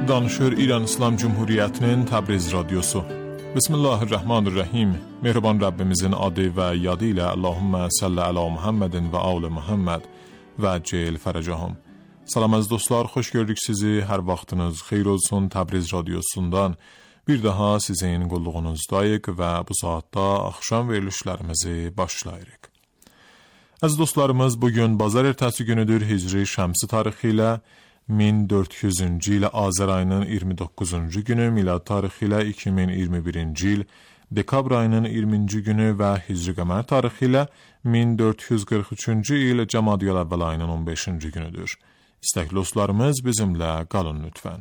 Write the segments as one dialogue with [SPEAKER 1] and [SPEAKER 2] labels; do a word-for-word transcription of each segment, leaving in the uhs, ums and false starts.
[SPEAKER 1] Danışır İran İslam Cumhuriyeti'nin Təbriz Radyosu. Bismillahirrahmanirrahim. Mehriban Rabbimizin adı ve yadı ile Allahümme salli ala Muhammedin ve ağlı Muhammed ve cel feracahum. Salam az dostlar, xoş gördük sizi. Her vaxtınız xeyir olsun. Təbriz Radyosu'ndan bir daha sizin qulluğunuzdayıq ve bu saatda axşam verilişlərimizi başlayırıq. Az dostlarımız, bugün bazar ertəsi günüdür Hicri Şəmsi tarixi ilə min dörd yüzüncü il Azər ayının iyirmi doqquzuncu günü, milad tarixi ilə iki min iyirmi birinci il dekabr ayının iyirminci günü və Hicri qəmər tarixi ilə min dörd yüz qırx üçüncü il Cəmadiyəl əvvəl ayının on beşinci günüdür. İstəkli dostlarımız, bizimlə qalın lütfən.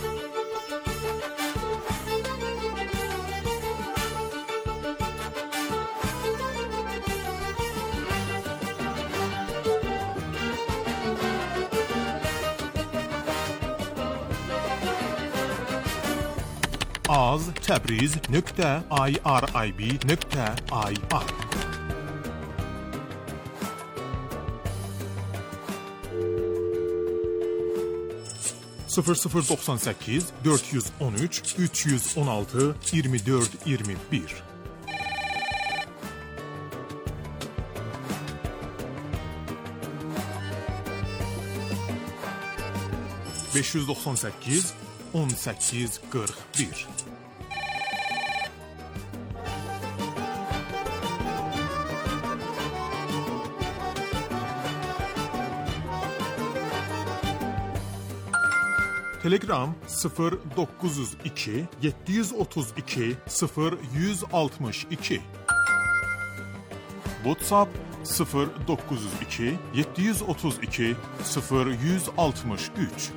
[SPEAKER 1] az təbriz nöqtə irib nöqtə ir sıfır sıfır doksan sekiz dört yüz on üç üç yüz on altı yirmi dört yirmi bir beş yüz doksan sekiz on sekiz qırx bir Telegram sıfır dokuz yüz iki yedi yüz otuz iki sıfır yüz altmış iki WhatsApp sıfır dokuz yüz iki yedi yüz otuz iki sıfır yüz altmış üç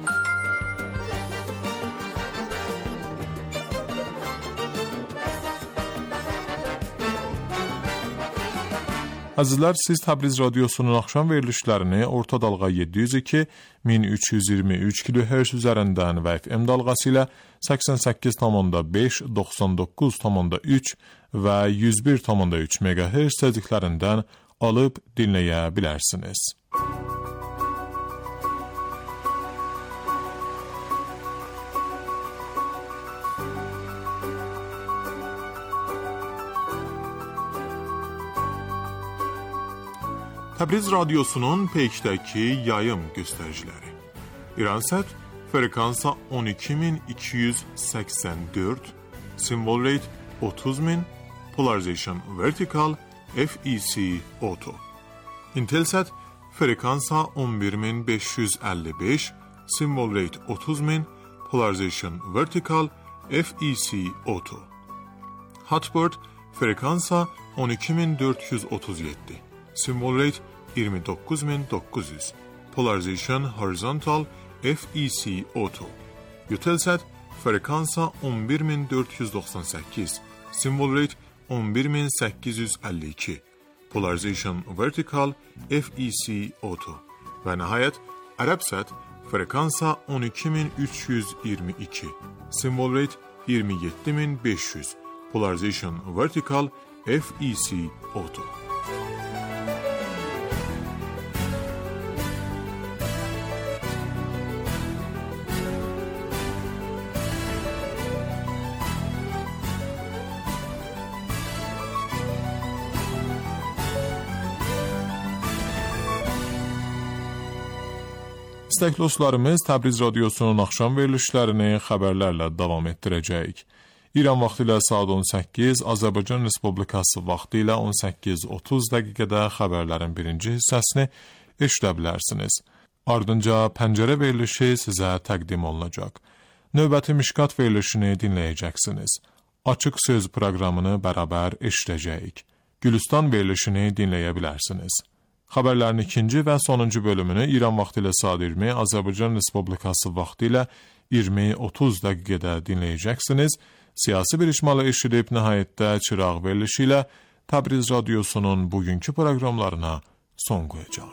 [SPEAKER 1] Azizlər, siz Təbriz Radyosunun axşam verilişlərini orta dalğa yedi yüz iki min üç yüz iyirmi üç kilohertz üzərindən və F M dalğası ilə səksən səkkiz nöqtə beş, doxsan doqquz nöqtə üç və yüz bir nöqtə üç megahertz tezliklərindən alıb dinləyə bilərsiniz. Təbriz Radyosu'nun peykdəki yayım göstəriciləri. İransat frekansa on iki min iki yüz səksən dörd, symbol rate otuz min, polarization vertical, F E C auto. Intelsat frekansa on bir min beş yüz əlli beş, symbol rate otuz min, polarization vertical, F E C auto. Hotbird frekansa on iki min dörd yüz otuz yeddi, symbol rate iyirmi doqquz min doqquz yüz, polarization horizontal, F E C auto. Eutelsat frekansa on bir min dörd yüz doxsan səkkiz, symbol rate on bir min səkkiz yüz əlli iki, polarization vertical, F E C auto. Və nəhayət Arabsat frekansa on iki min üç yüz iyirmi iki, symbol rate iyirmi yeddi min beş yüz, polarization vertical, F E C auto. İstəkli dostlarımız, Təbriz Radyosu'nun axşam verilişlərini xəbərlərlə davam etdirəcəyik. İran vaxtı ilə saat on səkkiz, Azərbaycan Respublikası vaxtı ilə on səkkiz otuz dəqiqədə xəbərlərin birinci hissəsini eşidə bilərsiniz. Ardınca pəncərə verilişi sizə təqdim olunacaq. Növbəti Mişkat verilişini dinləyəcəksiniz. Açıq söz proqramını bərabər eşidəcəyik. Gülüstan verilişini dinləyə bilərsiniz. Xəbərlərin ikinci və sonuncu bölümünü İran vaxtı ilə saat iyirmi, Azərbaycan Respublikası vaxtı ilə iyirmi otuz dəqiqədə dinləyəcəksiniz. Siyasi bir icmalı eşidib nəhayətdə çıraq verilişi ilə Təbriz Radyosu'nun bugünkü proqramlarına son qoyacaq.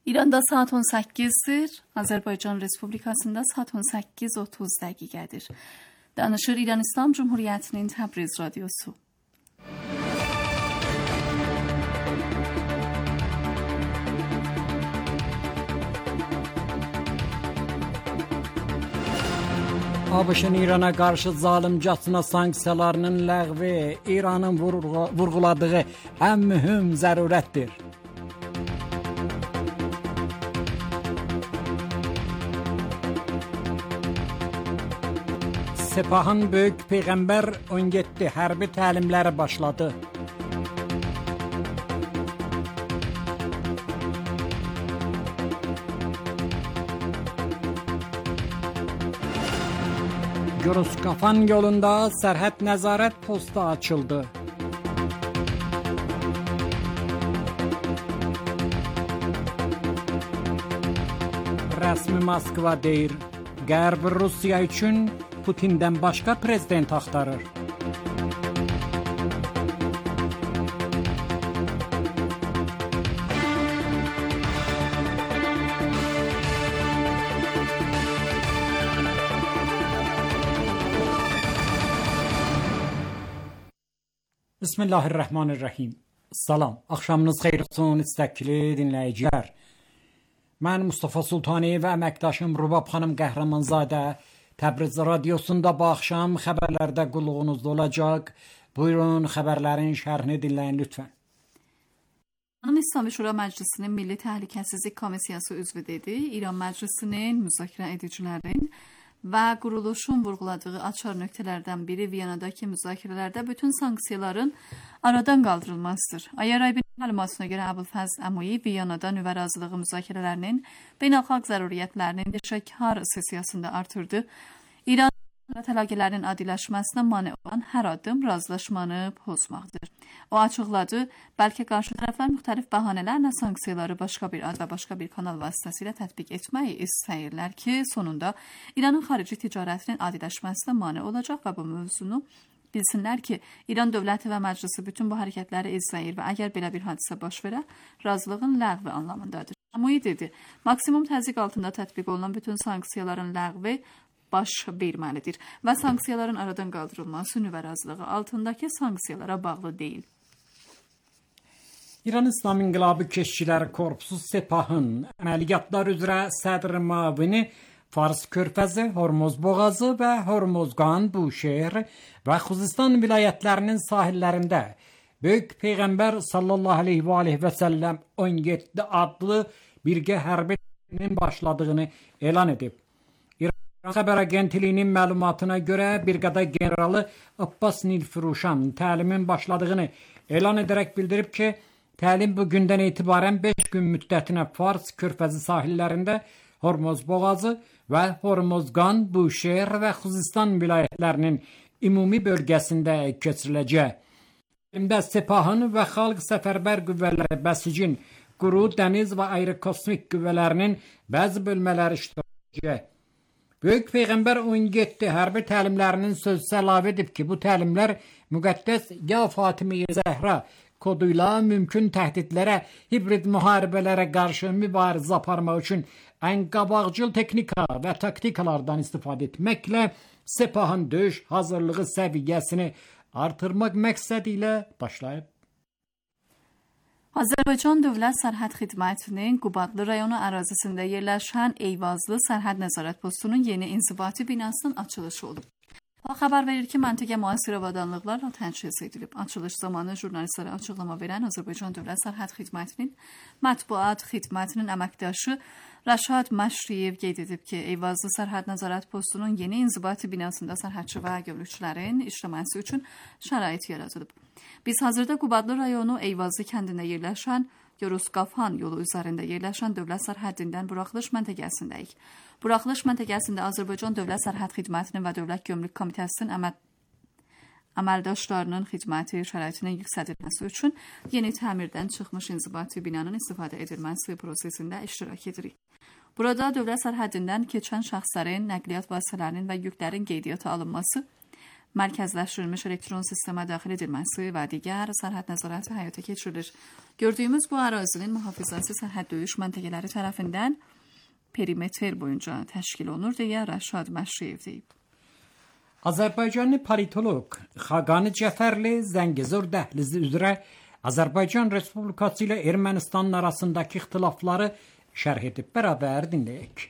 [SPEAKER 2] İranda saat on səkkizdir, Azərbaycan Respublikasında saat on səkkiz otuz dəqiqədir. Danışır İran İslam Cumhuriyyətinin Təbriz Radiosu.
[SPEAKER 3] ABŞ-ın İrana qarşı zalimcasına sanksiyalarının ləğvi İranın vurğuladığı ən mühüm zərurətdir. Sepahın Böyük Peyğəmbər on yeddi hərbi təlimləri başladı. Yoruskafan yolunda sərhəd nəzarət postu açıldı. Rəsmi Moskva deyir, Qərb Rusiya üçün Putin'dən başqa prezident axtarır. Bismillahirrahmanirrahim. Salam, axşamınız xeyir olsun istəkli dinləyicilər. Mən Mustafa Sultani və əməkdaşım Rubab xanım Qəhrəmanzadə Təbriz Radiosunda bu axşam xəbərlərdə qulluğunuzda olacaq. Buyurun, xəbərlərin şərhini dinləyin lütfən.
[SPEAKER 2] İran İslami Şura Məclisinin Milli Təhlükəsizlik Komissiyası üzvü dedi, İran Məclisinin müzakirə edicilərin və quruluşun vurğuladığı açar nöqtələrdən biri Viyanadakı müzakirələrdə bütün sanksiyaların aradan qaldırılmasıdır. Ayaraybin məlumatına görə Əbülfəz Əmuyi Viyanada nüvə razılığı müzakirələrinin beynəlxalq zəruriyyətlərinin şəkar sessiyasında artırdı. İran əlaqələrinin adiləşməsinə mane olan hər addım razılaşmanı pozmaqdır. O açıqladı, bəlkə qarşı tərəflər müxtəlif bəhanələrlə sanksiyaları başqa bir ad və başqa bir kanal vasitəsilə tətbiq etməyi istəyirlər ki, sonunda İranın xarici ticarətinin adiləşməsinə mane olacaq və bu mövzunu bilsinlər ki, İran dövləti və məclisi bütün bu hərəkətləri izləyir və əgər belə bir hadisə baş verə, razılığın ləğvi anlamındadır. Əmuyi dedi, maksimum təzyiq altında tətbiq olunan bütün sanksiyaların ləğvi baş verməlidir və sanksiyaların aradan qaldırılması nüvə razılığı altındakı sanksiyalara bağlı deyil.
[SPEAKER 3] İran İslam İnqilabı Keşikçiləri Korpusu Sepahın əməliyyatlar üzrə sədr müavini Fars Körfəzi, Hormuz Boğazı və Hormuzgan, Buşehir və Xuzistan vilayətlərinin sahillərində Böyük Peyğəmbər sallallahu aleyhi və aleyhi və səlləm on yeddi adlı birgə hərbi təlimin başladığını elan edib. İran xəbər agentliyinin məlumatına görə briqada generalı Abbas Nilfiruşan təlimin başladığını elan edərək bildirib ki, təlim bugündən etibarən beş gün müddətinə Fars Körfəzi sahillərində Hormuz Boğazı və Hormuzgan, Buşehir və Xuzistan vilayətlərinin ümumi bölgəsində keçiriləcək. Təlimdə Sepahın və Xalq Səfərbər qüvvələri, Bəsicin, Quru, Dəniz və Ayrı-Kosmik qüvvələrinin bəzi bölmələri iştirak edəcək. Böyük Peyğəmbər on yeddi hərbi təlimlərinin sözü əlavə edib ki, bu təlimlər müqəddəs Ya Fatimiyə Zəhra koduyla mümkün təhdidlərə, hibrid müharibələrə qarşı mübarizə aparmaq üçün ən qabaqcıl texnika və taktikalardan istifadə etməklə Sepahın döyüş hazırlığı səviyyəsini artırmaq məqsədi ilə başlayıb.
[SPEAKER 2] Azərbaycan Dövlət Sərhəd Xidmətinin Qubadlı rayonu ərazisində yerləşən Eyvazlı Sərhəd Nəzarət Postunun yeni inzibati binasının açılışı olub. O xəbər verir ki, məntəqə müasir avadanlıqlarla təchiz edilib. Açılış zamanı jurnalistlərə açıqlama verən Azərbaycan Dövlət Sərhəd Xidmətinin Mətbuat Xidmətinin əməkdaşı Rəşad Məşriyev qeyd edib ki, Eyvazlı Sərhəd Nəzarət Postunun yeni inzibati binasında sərhədçi və gömrükçülərin işləməsi üçün şərait yaradılıb. Biz hazırda Qubadlı rayonu Eyvazlı kəndində yerləşən Yoruskafan yolu üzərində yerləşən dövlət sərhəddindən buraxılış məntəqəsindəyik. Buraxılış məntəqəsində Azərbaycan Dövlət Sərhəd Xidmətinin və Dövlət Gömrük Komitəsinin əməl əməldaşlarının xidməti şəraitinin yüksədilməsi üçün yeni təmirdən çıxmış inzibati binanın istifadə edilməsi prosesində iştirak edirik. Burada dövlət sərhəddindən keçən şəxslərin, nəqliyyat vasitələrinin və yüklərin qeydiyyata alınması mərkəzləşdirilmiş elektron sistemə daxil edilməsi və digər sərhəd nəzarəti həyata keçirilir. Gördüyümüz bu ərazinin mühafizəsi sərhəd döyüş məntəqələri tərəfindən perimetr boyunca təşkil olunur deyə Rəşad Məşriyev deyib.
[SPEAKER 3] Azərbaycanlı politoloq Xaqani Cəfərli Zəngəzur dəhlizi üzrə Azərbaycan Respublikası ilə Ermənistanın arasındakı ixtilafları şərh edib. Bərabər dinləyək.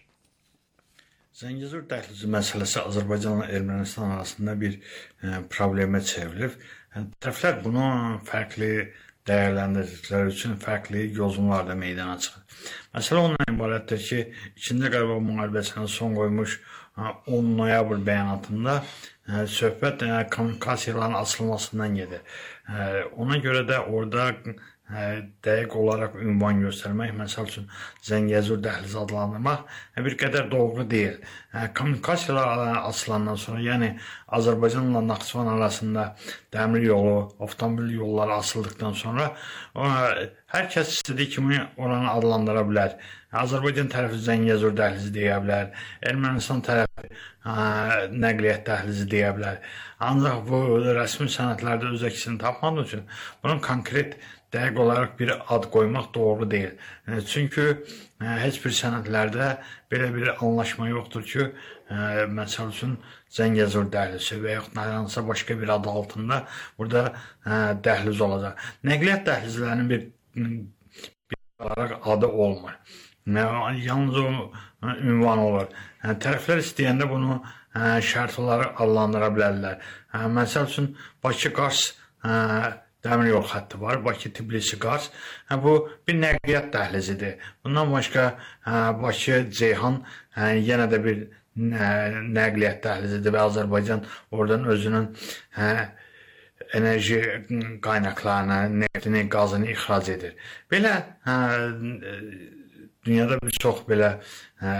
[SPEAKER 4] Zəngəzur dəhlizi məsələsi Azərbaycanla Ermənistan arasında bir e, problemə çevrilib. Yəni, tərəflər bunu fərqli dəyərləndirdikləri üçün fərqli yozumlarda meydana çıxır. Məsələ ondan ibarətdir ki, ikinci Qarabağ müharibəsinə son qoymuş on noyabr bəyanatında e, söhbət e, kommunikasiyaların açılmasından gedir. E, ona görə də orada e, dəqiq olaraq ünvan göstərmək, məsəl üçün Zəngəzur dəhlizi adlandırmaq bir qədər doğru deyil. E, kommunikasiyalar açılandan sonra, yəni Azərbaycanla Naxçıvan arasında dəmir yolu, avtomobil yolları açıldıqdan sonra o, hər kəs istədiyi kimi oranı adlandıra bilər. Azərbaycan tərəfi Zəngəzur dəhlizi deyə bilər, Ermənistan tərəfi ə, nəqliyyat dəhlizi deyə bilər. Ancaq bu rəsmi sənədlərdə öz əksini tapmadığı üçün bunun konkret dəqiq olaraq bir ad qoymaq doğru deyil. E, çünki e, heç bir sənədlərdə belə bir anlaşma yoxdur ki, e, məsəl üçün Zəngəzur dəhlizi və yaxud hansısa başqa bir adı altında burada e, dəhliz olacaq. Nəqliyyat dəhlizlərinin bir, bir olaraq adı olmur. Yalnız o ünvan olur. Yəni, tərəflər istəyəndə bunu ə, şərt olaraq adlandıra bilərlər. Ə, məsəl üçün Bakı-Qars dəmir yol xətti var, Bakı-Tbilisi-Qars. Hə, bu bir nəqliyyat dəhlizidir. Bundan başqa Bakı-Ceyhan yenə də bir ə, nəqliyyat dəhlizidir və Azərbaycan oradan özünün ə, enerji qaynaqlarını, neftini, qazını ixrac edir. Belə ə, dünyada bir çox belə ə,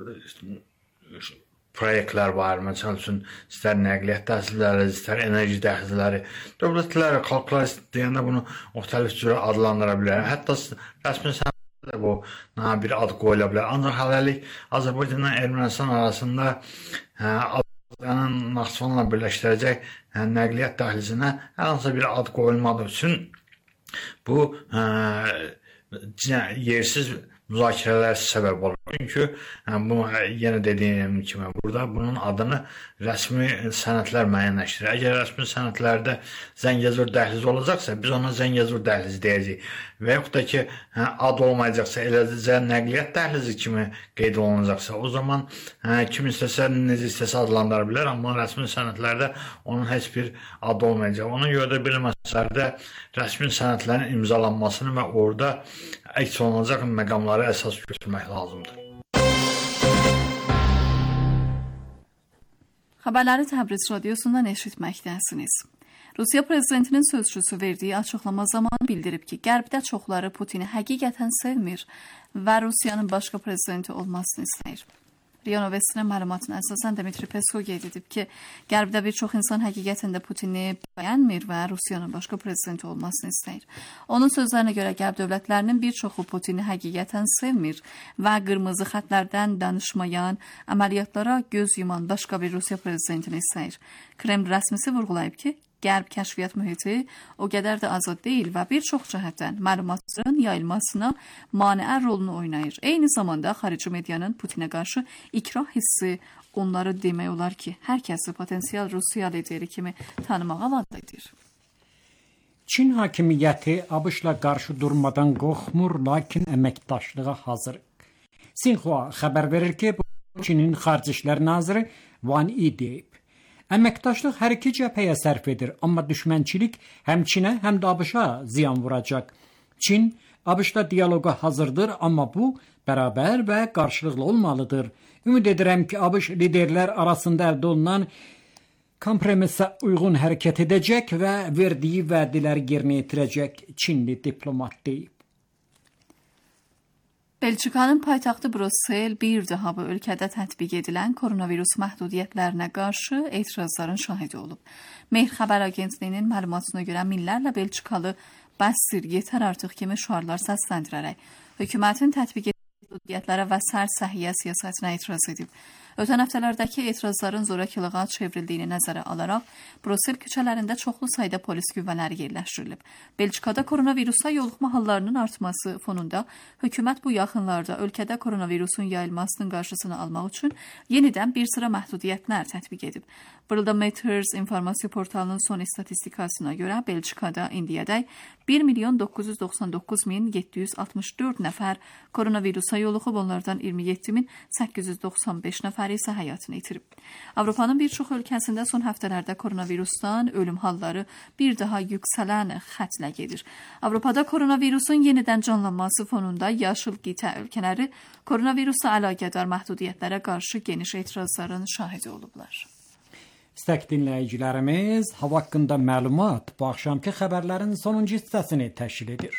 [SPEAKER 4] proyektlər var. Məsəl üçün, istər nəqliyyat dəhlizləri, istər enerji dəhlizləri. Dövlətlər, xalqlar istəyəndə bunu müxtəlif cürə adlandıra bilər. Hətta rəsmi sənəddə də bu bir ad qoyula bilər. Ancaq hələlik Azərbaycanla Ermənistan arasında Azərbaycanın Naxçıvanla birləşdirəcək nəqliyyat dəhlizinə hər hansı bir ad qoyulmadığı üçün bu ə, yersiz müzakirələr səbəb olur. Çünki bu, yenə dediyim kimi, burada bunun adını rəsmi sənədlər müəyyənləşdirir. Əgər rəsmi sənədlərdə Zəngəzur dəhlizi olacaqsa, biz ona Zəngəzur dəhlizi deyəcəyik. Və yaxud da ki, ad olmayacaqsa, eləcə nəqliyyat dəhlizi kimi qeyd olunacaqsa, o zaman kim istəsə, necə istəsə adlandıra bilər, amma rəsmi sənədlərdə onun heç bir adı olmayacaq. Ona görə də bir məsələdə rəsmi sənədlərin imzalanmasını və orada əks olunacaq məqamları əsas götürmək lazımdır.
[SPEAKER 2] Xəbərləri Təbriz radiosundan eşitməkdəsiniz. Rusiya prezidentinin sözçüsü verdiyi açıqlama zamanı bildirib ki, Qərbdə çoxları Putini həqiqətən sevmir və Rusiyanın başqa prezidenti olmasını istəyir. Riya Novestinin məlumatına əsasən Dmitri Peskov qeyd edib ki, Qərbdə bir çox insan həqiqətən də Putini bəyənmir və Rusiyanın başqa prezidenti olmasını istəyir. Onun sözlərinə görə Qərb dövlətlərinin bir çoxu Putini həqiqətən sevmir və qırmızı xətlərdən danışmayan, əməliyyatlara göz yuman başqa bir Rusiya prezidentini istəyir. Kreml rəsmisi vurğulayıb ki, Qərb kəşfiyyat mühiti o qədər də azad deyil və bir çox cəhətdən məlumatların yayılmasına maneə rolunu oynayır. Eyni zamanda xarici medianın Putinə qarşı ikrah hissi onları demək olar ki, hər kəsi potensial Rusiya lideri kimi tanımağa vadar edir.
[SPEAKER 3] Çin hakimiyyəti ABŞ-la qarşı durmadan qorxmur, lakin əməkdaşlığa hazır. Sinxua xəbər verir ki, bu Çinin Xarici İşlər naziri Wang Yi deyib. Əməkdaşlıq hər iki cəbhəyə sərf edir, amma düşmənçilik həm Çinə, həm də ABŞ-a ziyan vuracaq. Çin ABŞ-la diyaloqa hazırdır, amma bu bərabər və qarşılıqlı olmalıdır. Ümid edirəm ki, ABŞ liderlər arasında əldə olunan kompromisə uyğun hərəkət edəcək və verdiyi vədələri yerinə yetirəcək, Çinli diplomat deyib.
[SPEAKER 2] Belçikanın paytaxtı Brüssel bir daha bu ölkədə tətbiq edilən koronavirus məhdudiyyətlərinə qarşı etirazların şahidi olub. Mehr xəbər agentliyinin məlumatına görə minlərlə Belçikalı bəsdir, yetər artıq kimi şüarlar səsləndirərək hökumətin tətbiq etdiyi məhdudiyyətlərə və sərt səhiyyə siyasətinə etiraz edib. Ötən həftələrdəki etirazların zorakılığa çevrildiyini nəzərə alaraq, Brüssel küçələrində çoxlu sayda polis qüvvələri yerləşdirilib. Belçikada koronavirusa yoluxma hallarının artması fonunda hökumət bu yaxınlarda ölkədə koronavirusun yayılmasının qarşısını almaq üçün yenidən bir sıra məhdudiyyətlər tətbiq edib. Worldometers informasiya portalının son statistikasına görə Belçikada indiyədək bir milyon doqquz yüz doxsan doqquz min yeddi yüz altmış dörd nəfər koronavirusa yoluxub, onlardan iyirmi yeddi min səkkiz yüz doxsan beş nəfəri isə həyatını itirib. Avropanın bir çox ölkəsində son həftələrdə koronavirusdan ölüm halları bir daha yüksələn xətlə gedir. Avropada koronavirusun yenidən canlanması fonunda yaşıl qitə ölkələri koronavirusa əlaqədar məhdudiyyətlərə qarşı geniş etirazların şahidi olublar.
[SPEAKER 3] İstək dinləyicilərimiz, hava haqqında məlumat bu axşamki xəbərlərin sonuncu hissəsini təşkil edir.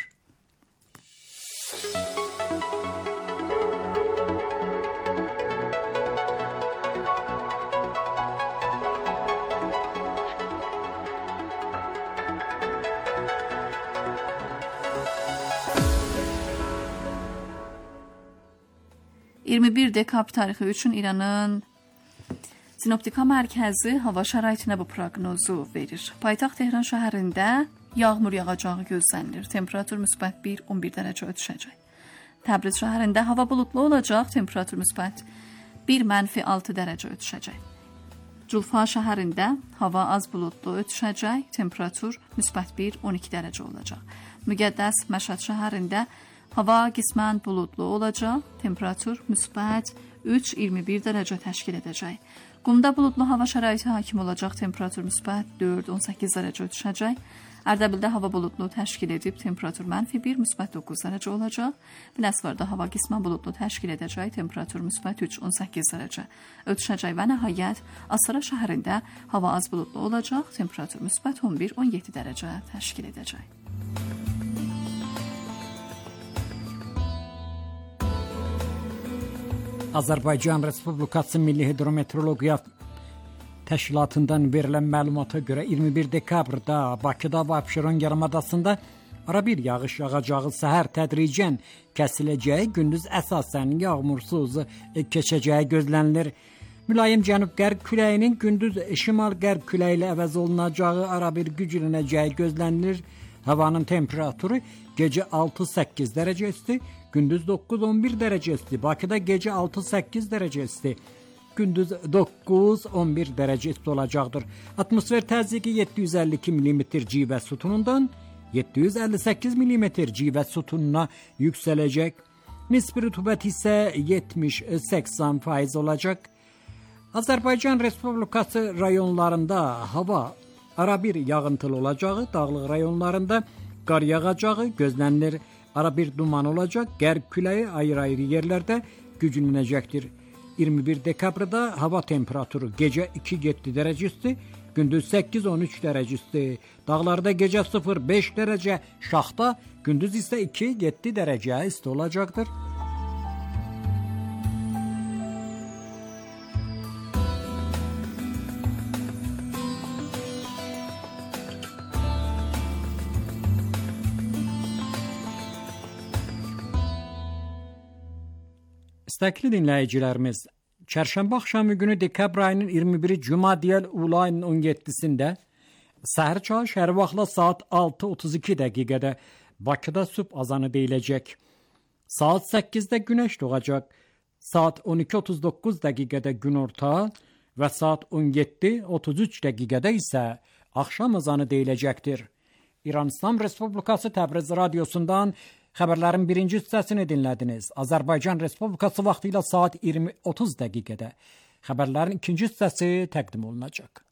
[SPEAKER 2] iyirmi bir dekabr tarixi üçün İranın Sinoptika mərkəzi hava şəraitinə bu proqnozu verir. Paytaxt Tehran şəhərində yağmur yağacağı gözlənilir. Temperatur müsbət bir on bir dərəcə ötüşəcək. Təbriz şəhərində hava buludlu olacaq. Temperatur müsbət bir mənfi altı dərəcə ötüşəcək. Culfa şəhərində hava az buludlu ötüşəcək. Temperatur müsbət bir on iki dərəcə olacaq. Müqəddəs Məşhəd şəhərində hava qismən buludlu olacaq. Temperatur müsbət üç iyirmi bir dərəcə təşkil edəcək. Qumda buludlu hava şəraiti hakim olacaq. Temperatur müsbət dörd on səkkiz dərəcə ötüşəcək. Ərdəbildə hava buludlu təşkil edib. Temperatur mənfi bir müsbət doqquz dərəcə olacaq. Biləsuvarda hava qismən buludlu təşkil edəcək. Temperatur müsbət üç on səkkiz dərəcə ötüşəcək və nəhayət Astara şəhərində hava az buludlu olacaq. Temperatur müsbət on bir on yeddi dərəcə təşkil edəcək.
[SPEAKER 3] Azərbaycan Respublikası Milli Hidrometeorologiya Təşkilatından verilən məlumata görə iyirmi bir dekabrda Bakıda və Abşeron yarımadasında ara bir yağış yağacağı, səhər tədricən kəsiləcəyi, gündüz əsasən yağmursuz keçəcəyi gözlənilir. Mülayim cənub-qərb küləyinin gündüz şimal-qərb küləyi ilə əvəz olunacağı, ara bir güclənəcəyi gözlənilir. Havanın temperaturu gecə altı səkkiz dərəcə isti, gündüz doqquz on bir dərəcə isti. Bakıda gecə altı səkkiz dərəcə isti, gündüz doqquz on bir dərəcə isti olacaqdır. Atmosfer təzyiqi yeddi yüz əlli iki millimetr civə sütunundan yeddi yüz əlli səkkiz millimetr civə sütununa yüksələcək. Nisbi rütubət isə yetmiş səksən faiz olacaq. Azərbaycan Respublikası rayonlarında hava ara bir yağıntılı olacağı, dağlıq rayonlarında qar yağacağı gözlənilir. Ara bir duman olacaq, qərb küləyi ayrı-ayrı yerlərdə güclənəcəkdir. iyirmi bir dekabrda hava temperaturu gecə iki yeddi dərəcə isti, gündüz səkkiz on üç dərəcə isti. Dağlarda gecə sıfır beş dərəcə şaxta, gündüz isə iki yeddi dərəcə isti olacaqdır. İstəkli dinləyicilərimiz, çərşənbə axşamı günü dekabr ayının iyirmi biri Cuma deyəl Ulu ayının on yeddisində səhər çağı şəhər vaxtla saat altı otuz iki dəqiqədə Bakıda sübh azanı deyiləcək. Saat səkkizdə günəş doğacaq. Saat on iki otuz doqquz dəqiqədə günorta və saat on yeddi otuz üç dəqiqədə isə axşam azanı deyiləcəkdir. İran İslam Respublikası Təbriz radiosundan xəbərlərin birinci hissəsini dinlədiniz. Azərbaycan Respublikası vaxtı ilə saat iyirmi otuz dəqiqədə xəbərlərin ikinci hissəsi təqdim olunacaq.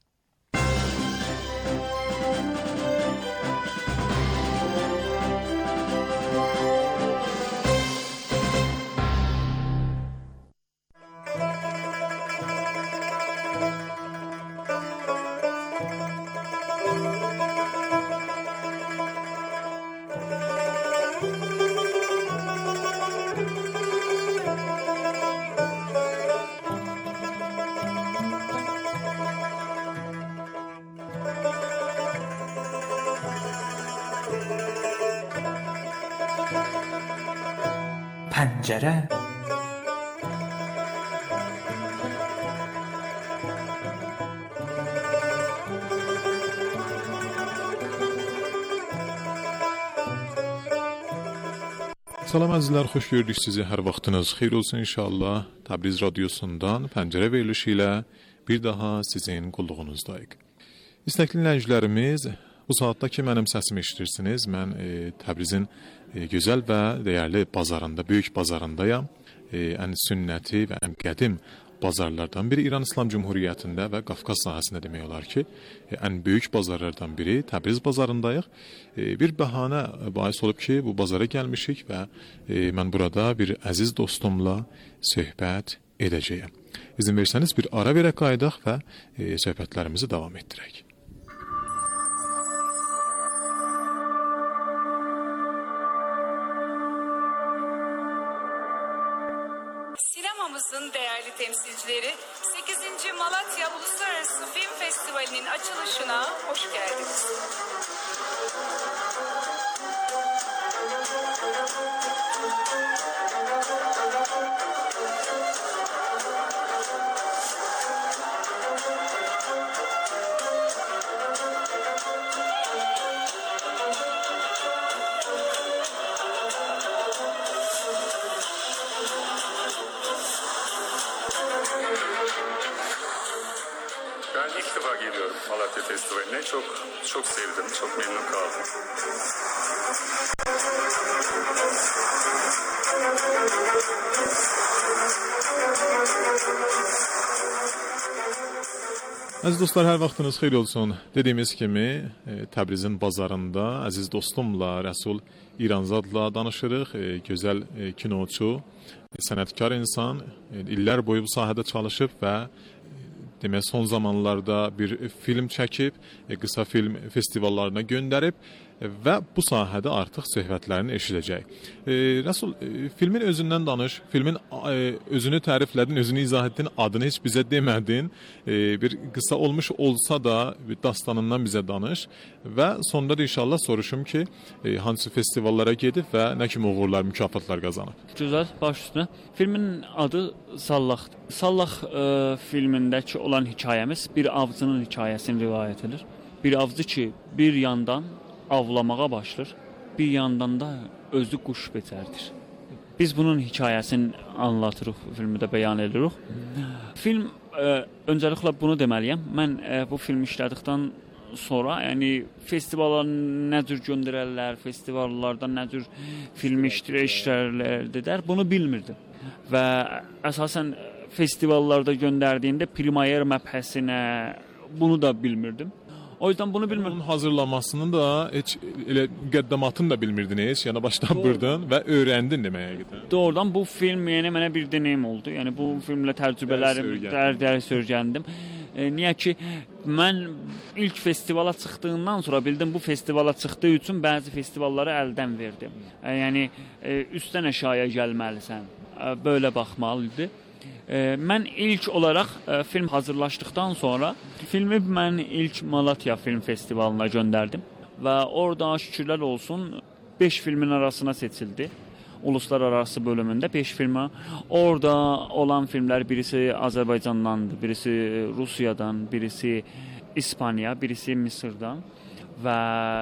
[SPEAKER 3] پنجره
[SPEAKER 1] Salam əzizlər, xoş gördük sizi. Hər vaxtınız xeyir olsun inşallah. Təbriz radiosundan pəncərə verilişi ilə bir daha sizin qulluğunuzdayıq. İstəkli dinləyicilərimiz, bu saatda ki mənim səsimi eşidirsiniz. Mən e, Təbrizin e, gözəl və dəyərli bazarında, böyük bazarındayam. E, ən sünnəti və ən qədim bazarlardan biri İran İslam Cumhuriyyətində və Qafqaz sahəsində demək olar ki, e, ən böyük bazarlardan biri Təbriz bazarındayıq. E, bir bəhanə bahis olub ki, bu bazara gəlmişik və e, mən burada bir əziz dostumla söhbət edəcəyəm. İzin versəniz bir ara verək qayıdaq və e, söhbətlərimizi davam etdirək.
[SPEAKER 5] Sinemamızın değerli temsilcileri sekizinci Malatya Uluslararası Film Festivali'nin açılışına hoş geldiniz.
[SPEAKER 6] Ben ilk defa geliyorum Malatya Festivali'ne. Çok çok sevdim, çok memnun kaldım.
[SPEAKER 1] Əziz dostlar, hər vaxtınız xeyir olsun. Dediyimiz kimi, e, Təbrizin bazarında əziz dostumla Rəsul İranzadla danışırıq. E, gözəl e, kinoçu, e, sənətkar insan, e, illər boyu bu sahədə çalışıb və demək son zamanlarda bir film çəkib, e, qısa film festivallarına göndərib e, və bu sahədə artıq söhbətlərini eşidəcək. E, Rəsul, e, filmin özündən danış, filmin e, özünü təriflədin, özünü izah etdin, adını heç bizə demədin. E, bir qısa olmuş olsa da bir dastanından bizə danış və sonda da inşallah soruşum ki, e, hansı festivallara gedib və nə kimi uğurlar, mükafatlar qazanıb.
[SPEAKER 7] Gözəl, baş üstünə. Filmin adı Sallahdır. Sallah e, filmindəki olan hekayəmiz bir avcının hekayəsini rivayət edir. Bir avcı ki, bir yandan avlamağa başlar, bir yandan da özü quş becərdir. Biz bunun hekayəsini anlatırıq, filmdə bəyan edirik. Film, e, öncəliklə bunu deməliyəm, mən e, bu filmi işlədikdən sonra, yəni festivallar nə cür göndərərlər, festivallarda nə cür film iştirakçılar bunu bilmirdim. Və əsasən festivallarda göndərdiyində primayer məbhəsinə bunu da bilmirdim. O yüzden bunu bilmirdim.
[SPEAKER 1] Onun hazırlamasını da heç elə qəddamatını da bilmirdin heç, yəni başdan bırdın və öyrəndin deməyə gedir.
[SPEAKER 7] Doğrudan bu film yəni mənə bir deneyim oldu. Yəni bu filmlə təcrübələrim, dərs öyrəndim. E, niyə ki mən ilk festivala çıxdığından sonra bildim bu festivala çıxdığı üçün bəzi festivalları əldən verdim. E, yəni e, üstdən aşağıya gəlməlisən. E, belə baxmalıdır. E, mən ilk olaraq e, film hazırlaşdıqdan sonra filmi mən ilk Malatya Film Festivalına göndərdim və orada şükürlər olsun beş filmin arasına seçildi. Uluslararası bölümündə beş filmə. Orada olan filmlər birisi Azərbaycandandır, birisi Rusiyadan, birisi İspaniya, birisi Mısırdan və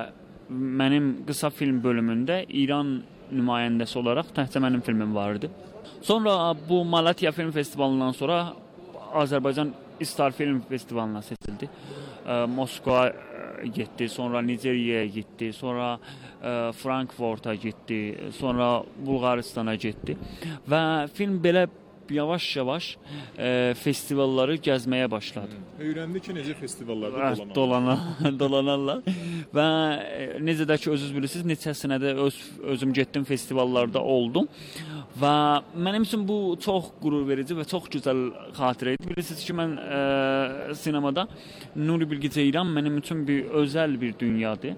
[SPEAKER 7] mənim qısa film bölümündə İran nümayəndəsi olaraq təkcə mənim filmim vardı. Sonra bu Malatya Film Festivalından sonra Azərbaycan İstar Film Festivalına seçildi. E, Moskva getdi, sonra Nigeriyaya getdi, sonra e, Frankfurt'a getdi, sonra Bulqaristana getdi və film belə yavaş-yavaş e, festivalları gəzməyə başladı.
[SPEAKER 1] Öyrəndi ki, necə festivallarda
[SPEAKER 7] dolanarlar. Dolana, dolanarlar və e, necə də ki, özünüz bilirsiniz, neçəsinə də öz, özüm getdim festivallarda oldum və mənim üçün bu çox qürur verici və çox gözəl xatirə idi. Bilirsiniz ki, mən e, sinemada Nuri Bilge Ceylan mənim üçün bir özəl bir dünyadır.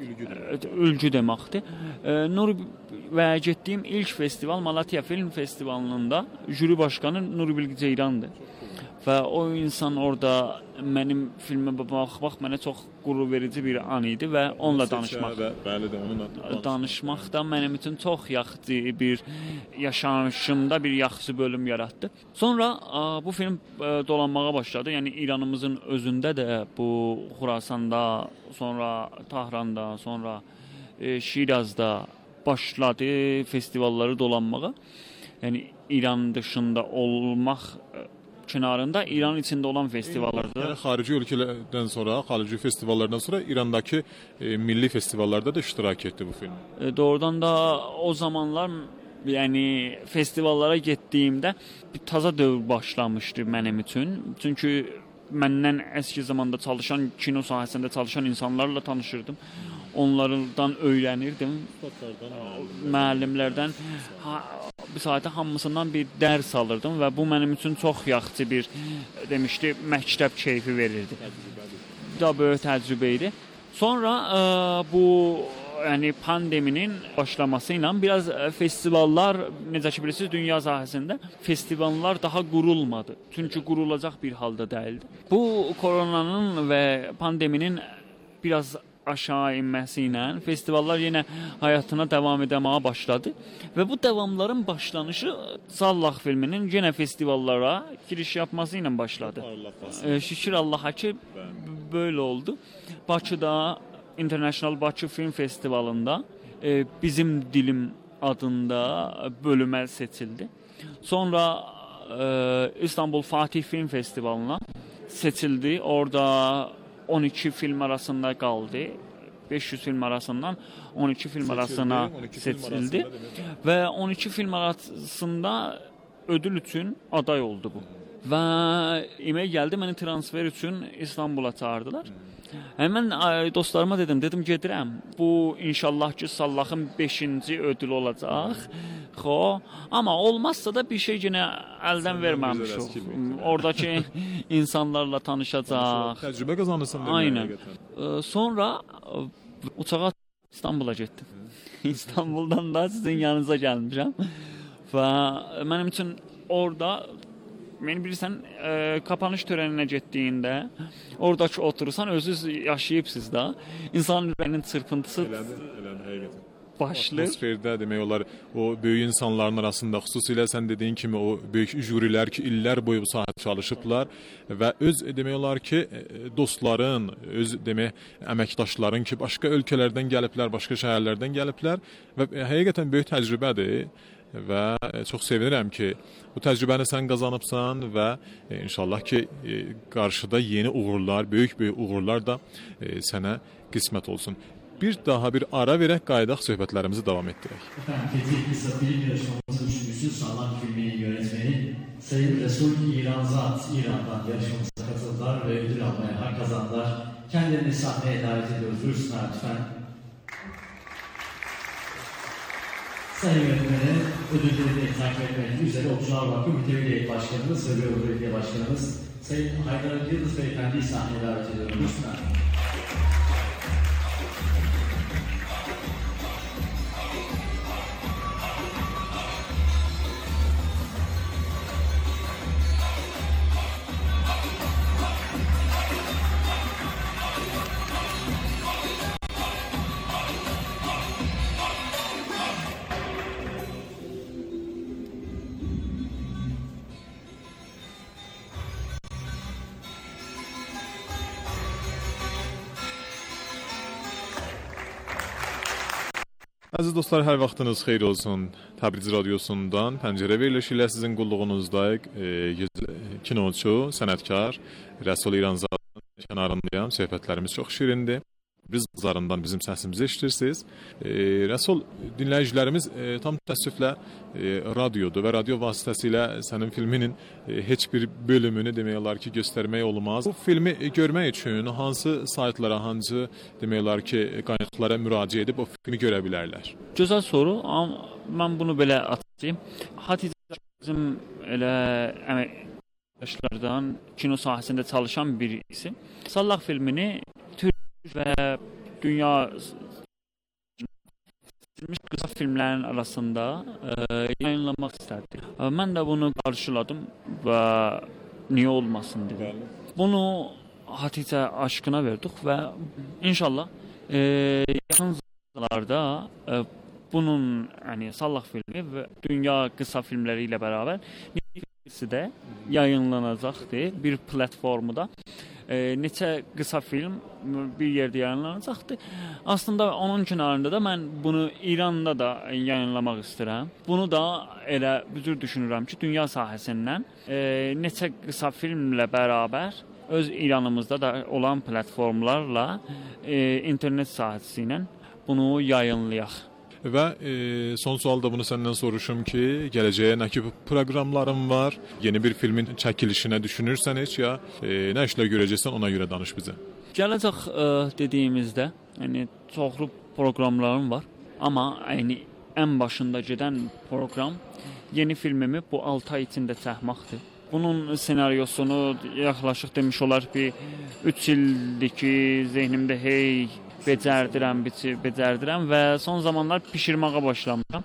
[SPEAKER 7] Ülgü deməkdir. E, Nuri və getdiyim ilk festival Malatya Film Festivalında jüri başqanı Nuri Bilge Ceylandır. Və o insan orada mənim filmə baxmaq mənə çox qürur verici bir an idi və onunla danışmaq.
[SPEAKER 1] Və, bəli də onunla danışmaq.
[SPEAKER 7] danışmaq da mənim üçün çox yaxşı bir yaşayışımda bir yaxşı bölüm yaratdı. Sonra bu film dolanmağa başladı. Yəni İranımızın özündə də bu Xurasanda, sonra Tahranda, sonra Şirazda başladı festivalları dolanmağa. Yəni İran dışında olmaq kənarında İran içində olan festivallarda.
[SPEAKER 1] Yəni xarici ölkələrdən sonra, xarici festivallardan sonra İrandakı e, milli festivallarda da iştirak etdi bu film.
[SPEAKER 7] E, doğrudan da o zamanlar yəni festivallara getdiyimdə bir taza dövr başlamışdı mənim üçün. Çünki məndən əski zamanda çalışan, kino sahəsində çalışan insanlarla tanışırdım. Onlardan öyrənirdim. Müəllimlərdən ha, bir saatə hamısından bir dərs alırdım və bu mənim üçün çox yaxşı bir demişdi, məktəb keyfi verirdi. Da böyük təcrübə idi. Sonra ə, bu yəni pandeminin başlaması ilə biraz festivallar, necə ki bilirsiniz, dünya sahəsində festivallar daha qurulmadı. Çünki qurulacaq bir halda deyildi. Bu koronanın və pandeminin biraz aşağı inməsi ilə festivallar yenə həyatına davam etməyə başladı və bu davamların başlanışı Sallah filminin yenə festivallara giriş yapması ilə başladı. E, şükür Allaha ki böyle oldu. Bakıda International Bakı Film Festivalında e, bizim dilim adında bölümə seçildi. Sonra e, İstanbul Fatih Film Festivalına seçildi. Orada on iki film arasında qaldı. beş yüz film arasından on iki film seçildi, arasına seçildi və on iki film arasında ödül üçün aday oldu bu. Və e-mail gəldi, məni transfer üçün İstanbula çağırdılar. Həmin dostlarıma dedim, dedim gedirəm. Bu inşallah ki Sallahın beşinci ödülü olacaq. Xo, amma olmazsa da bir şey yenə əldən verməmişik. Oradakı insanlarla tanışacaq.
[SPEAKER 1] Təcrübə qazanırsan demək.
[SPEAKER 7] Aynen. Sonra uçağa İstanbula getdim. İstanbuldan da sizin yanınıza gəlmişəm. Və mənim üçün orada Məni bilirsən, e, kapanış törəninə getdiyində oradakı oturursan, özünüz yaşayıbsınız da. İnsanın ürəyinin çırpıntısı
[SPEAKER 1] elədi, elədi, həqiqətən.
[SPEAKER 7] Başlayır.
[SPEAKER 1] Atmosferdə demək olar, o böyük insanların arasında, xüsusilə sən dediyin kimi o böyük jürilər ki, illər boyu bu sahədə çalışıblar və öz demək olar ki, dostların, öz demək əməkdaşların ki, başqa ölkələrdən gəliblər, başqa şəhərlərdən gəliblər və həqiqətən böyük təcrübədir. Və çox sevinirəm ki, bu təcrübəni sən qazanıbsan və inşallah ki, qarşıda yeni uğurlar, böyük-böyük uğurlar da sənə qismət olsun. Bir daha bir ara verək, qayıdaq söhbətlərimizi davam etdirək.
[SPEAKER 8] Efendim, Fetih Kısa Film Yarışmamızın üçüncüsü Sallah filminin yönetmeni Sayın Resul İranzat İran'dan yarışmamıza katıldılar ve ödül almaya hak kazandılar. Kendilerini sahneye davet ediyoruz. Buyursunlar lütfen. Sayın Yönetmen'e ödülleri takip etmek üzere Okçular Vakfı Mütevil Heyet Başkanımız ve Bölge Belediye Başkanımız Sayın Haydar Yıldız Beyefendi'yi sahneye davet ediyorum. Buyursunlar.
[SPEAKER 1] Əziz dostlar, hər vaxtınız xeyir olsun. Təbriz radiosundan Pəncərə verilişiyle sizin qulluğunuzdayıq. E, kinoçu, sənətkar Rəsul İranzadın kənarındayım. Söhbətlərimiz çox şirindir. Biz bazarından bizim səsimizi eşitirsiniz. E, Rəsul, dinləyicilərimiz e, tam təəssüflə e, radiodur və radio vasitəsilə sənin filminin e, heç bir bölümünü demək olar ki, göstərmək olmaz. Bu filmi görmək üçün hansı saytlara, hansı demək olar ki, qaynaqlara müraciət edib o filmi görə bilərlər?
[SPEAKER 7] Gözəl soru, amma mən bunu belə açayım. Haticə bizim elə əməkdaşlardan kino sahəsində çalışan birisi Sallah filmini və dünya qısa filmlərin arasında e, yayınlamaq istərdi. E, mən də bunu qarşıladım və niyə olmasın dedim. Bunu Haticə aşkına verdik və inşallah e, yaxın zamanlarda e, bunun yəni Sallah filmi və dünya qısa filmləri ilə bərabər Netflixdə yayınlanacaqdır bir platformada. e, neçə qısa film bir yerdə yayınlanacaqdı. Aslında onun kənarında da mən bunu İranda da yayınlamaq istəyirəm. Bunu da elə büzür düşünürəm ki, dünya sahəsindən e, neçə qısa filmlə bərabər öz İranımızda da olan platformlarla e, internet sahəsi ilə bunu yayınlayaq.
[SPEAKER 1] Və e, son sualda bunu səndən soruşum ki, gələcəyə nə kimi proqramların var? Yeni bir filmin çəkilişinə düşünürsən heç ya e, nə işlə görəcəksən ona görə danış bizə.
[SPEAKER 7] Gələcək e, dediyimizdə, yəni çoxlu proqramlarım var, amma yəni ən başında gedən proqram yeni filmimi bu altı ay içində çəkməkdir. Bunun senaryosunu yaxlaşıq demiş olar ki, üç ildir ki, zehnimdə hey becərdirəm, becərdirəm və son zamanlar bişirməyə başlamışam.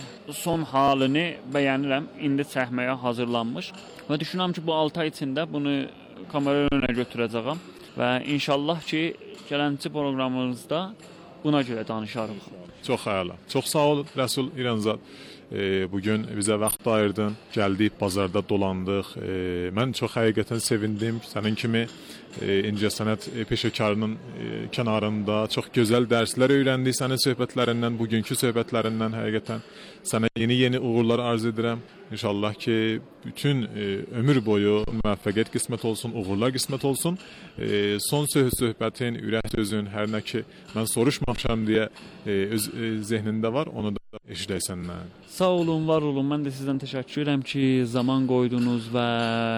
[SPEAKER 7] Son halını bəyənirəm, indi çəkməyə hazırlanmış və düşünürəm ki, bu altı ay içində bunu kamera önünə götürəcəyəm və inşallah ki, gələnci proqramımızda buna görə danışarıq.
[SPEAKER 1] Çox əla. Çox sağ ol Rəsul İranzad. E, bugün bizə vaxt ayırdın, gəldik, bazarda dolandıq. E, mən çox həqiqətən sevindim. Sənin kimi e, incəsənət e, peşəkarının e, kənarında çox gözəl dərslər öyrəndik sənin söhbətlərindən, bugünkü söhbətlərindən həqiqətən. Sənə yeni-yeni uğurlar arzu edirəm. İnşallah ki, bütün e, ömür boyu müvəffəqiyyət qismət olsun, uğurlar qismət olsun. E, son söz söhbətin, ürək sözün, hər nə ki, mən soruşmamışam deyə e, öz e, zehnində var, onu da eşidək səndən.
[SPEAKER 7] Sağ olun, var olun. Mən də sizdən təşəkkür edirəm ki, zaman qoydunuz və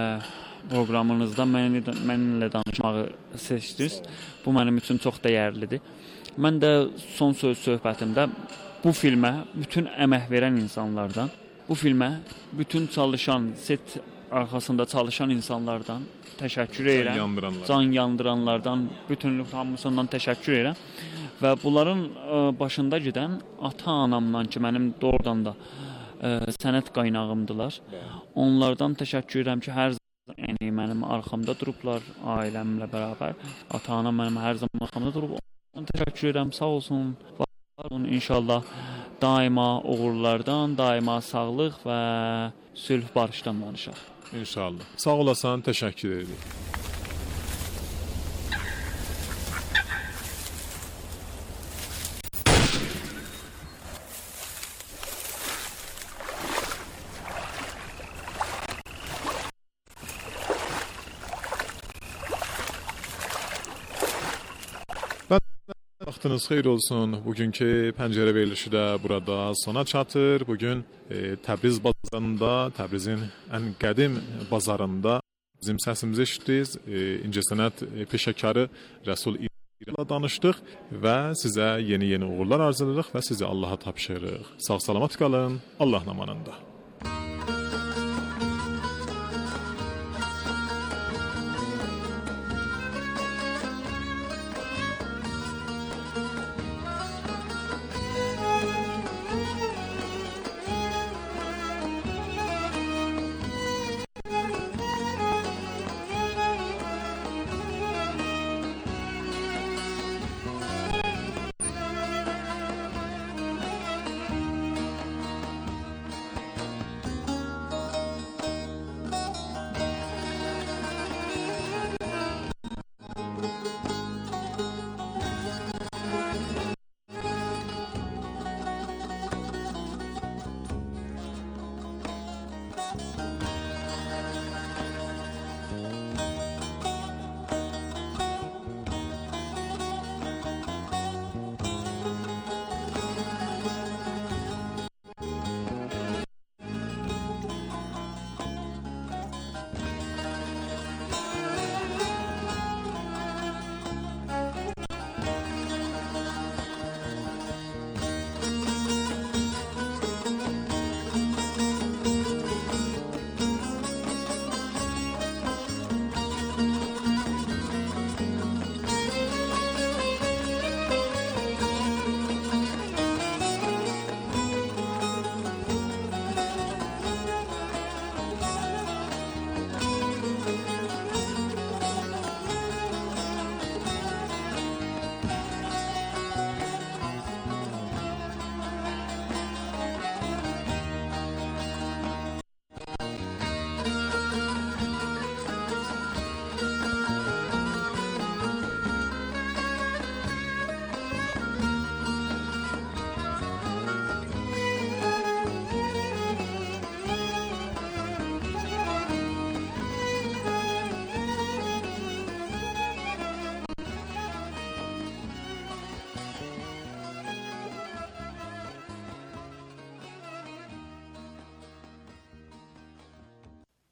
[SPEAKER 7] proqramınızda mənimlə, mənimlə danışmağı seçdiniz. Bu mənim üçün çox dəyərlidir. Mən də son söz söhbətimdə bu filmə bütün əmək verən insanlardan, bu filmə bütün çalışan, set arxasında çalışan insanlardan təşəkkür edirəm.
[SPEAKER 1] Can yandıranlar.
[SPEAKER 7] Can yandıranlardan, bütünlük hamısından təşəkkür edirəm. Və bunların ə, başında gedən ata-anamdan ki, mənim doğrudan da ə, sənət qaynağımdılar. Onlardan təşəkkür edirəm ki, hər zaman yəni, mənim arxamda durublar, ailəmlə bərabər. Ata-anam mənim hər zaman arxamda durub. Onlardan təşəkkür edirəm, sağ olsun, var olun. İnşallah daima uğurlardan, daima sağlıq və sülh barışdan danışaq.
[SPEAKER 1] İnşallah. Sağ olasan, təşəkkür edirik. Vaxtınız xeyir olsun. Bugünkü pəncərə verilişi də burada sona çatır. Bugün e, Təbriz bazarında, Təbrizin ən qədim bazarında bizim səsimizi eşitdiniz. E, İncəsənət peşəkarı Rəsul İranla danışdıq və sizə yeni-yeni uğurlar arzulayırıq və sizi Allaha tapşırırıq. Sağ-salamat qalın, Allah amanında.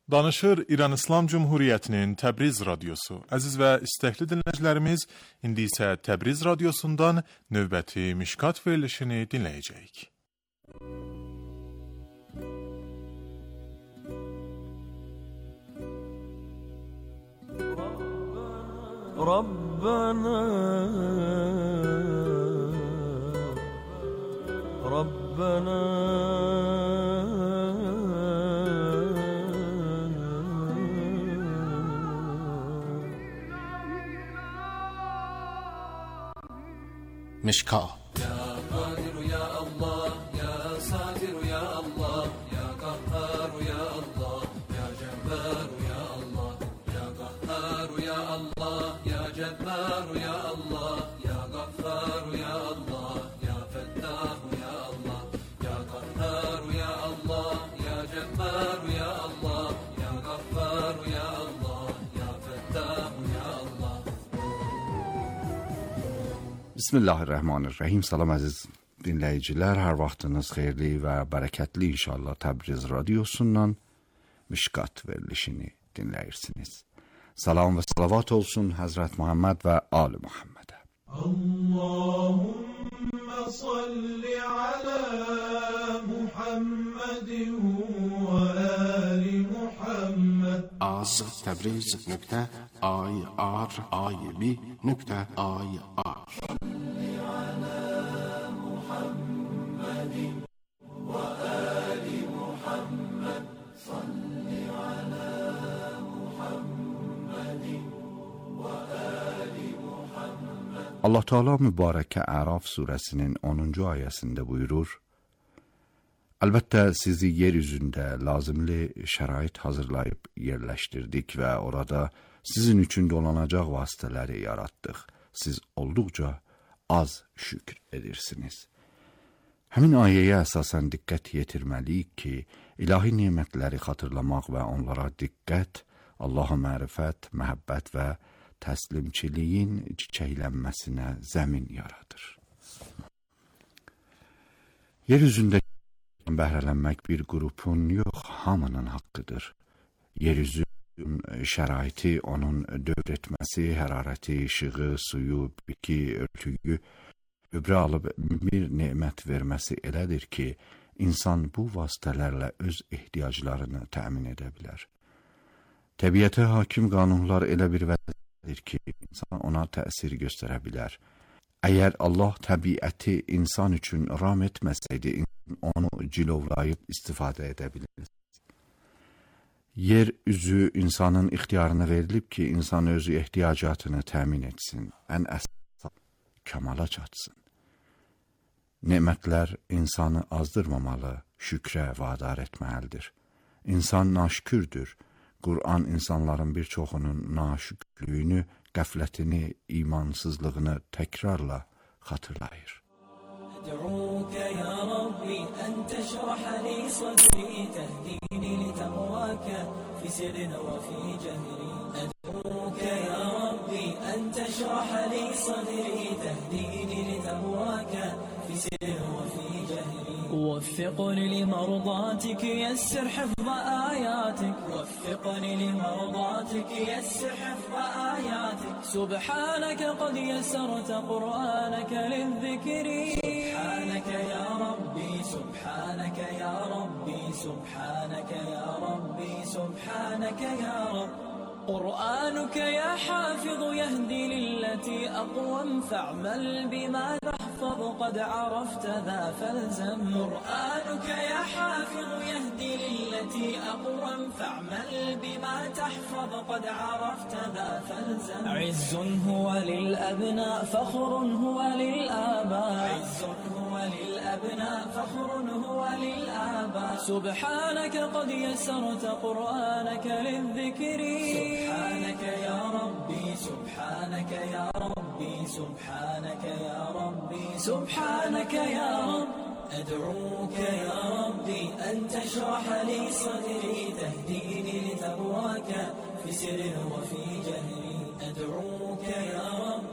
[SPEAKER 1] Danışır İran İslam Cumhuriyeti'nin Təbriz Radyosu. Əziz və istəkli dinləyicilərimiz, indi isə Təbriz Radyosundan növbəti Mişkat verilişini dinləyəcəyik.
[SPEAKER 9] Rabbana Rabbana
[SPEAKER 10] مشكاة
[SPEAKER 9] يا قادر يا الله يا ساتر يا الله يا قهار يا الله يا جبار يا الله يا قهار يا الله يا جبار يا الله يا غفار يا الله يا فتاح يا الله يا قهار يا الله يا جبار يا الله يا غفار يا الله يا فتاح يا الله.
[SPEAKER 10] Bismillahirrahmanirrahim. Salam əziz dinləyicilər, hər vaxtınız xeyirli və bərəkətli inşallah. Təbriz Radyosundan Mişkat verilişini dinləyirsiniz. Salam və salavat olsun Həzrət Muhammed və Ali Muhammedə.
[SPEAKER 9] Allahümme salli ala Muhammedin və ali Muhammed.
[SPEAKER 10] Az Təbriz nöqtə ay ar ay bi nöqtə ay ar. Allah Teala mübarəkə Əraf surəsinin onuncu ayəsində buyurur: Əlbəttə sizi yeryüzündə lazımlı şərait hazırlayıb yerləşdirdik və orada sizin üçün dolanacaq vasitələri yaratdıq. Siz olduqca az şükr edirsiniz. Həmin ayəyə əsasən diqqət yetirməliyik ki, ilahi nemətləri xatırlamaq və onlara diqqət, Allaha mərifət, məhəbbət və təslimçiliyin çiçəklənməsinə zəmin yaradır. Yeryüzündə bəhrələnmək bir qrupun yox, hamının haqqıdır. Yeryüzünün şəraiti, onun dövr etməsi, hərarəti, işığı, suyu, bitki, örtüyü öbrə alıb bir nemət verməsi elədir ki, insan bu vasitələrlə öz ehtiyaclarını təmin edə bilər. Təbiətə hakim qanunlar elə bir vəziyyətdir ki, insan ona təsir göstərə bilər. Əgər Allah təbiəti insan üçün ram etməsəydi, onu cilovlayıb istifadə edə bilir. Yer üzü insanın ixtiyarına verilib ki, insan özü ehtiyacatını təmin etsin, ən əsas kamala çatsın. Nemətlər insanı azdırmamalı, şükrə vadar etməlidir. İnsan naşükürdür. Qur'an insanların bir çoxunun naşükrlüyünü, qəflətini, imansızlığını təkrarla xatırlayır.
[SPEAKER 9] أدعوك يا ربي أن تشرح لي صدري تهديني لتقواك في سر وفي جهري. أدعوك يا ربي أن تشرح لي صدري تهديني لتقواك في سر وفي جهري. وفقني لمرضاتك يسر حفظ آياتك. وفقني لمرضاتك يسر حفظ آياتك. سبحانك قد يسرت قرآنك للذكر. سبحانك يا ربي سبحانك يا ربي سبحانك يا ربي سبحانك يا رب. قرآنك يا حافظ يهدي للتي أقوم فاعمل بما تحفظ قد عرفت ذا فالزم. قرآنك يا حافظ يهدي للتي أقوم فاعمل بما تحفظ قد عرفت ذا فالزم. عز هو للأبناء فخر هو للآباء. عز هو للأبناء فخر هو للآباء. سبحانك قد يسرت قرآنك للذكر. سبحانك يا ربي سبحانك يا ربي سبحانك يا ربي سبحانك يا رب. أدعوك يا ربي أن تشرح لي صدري تهديني لتقواك في سر وفي جهري. أدعوك يا ربي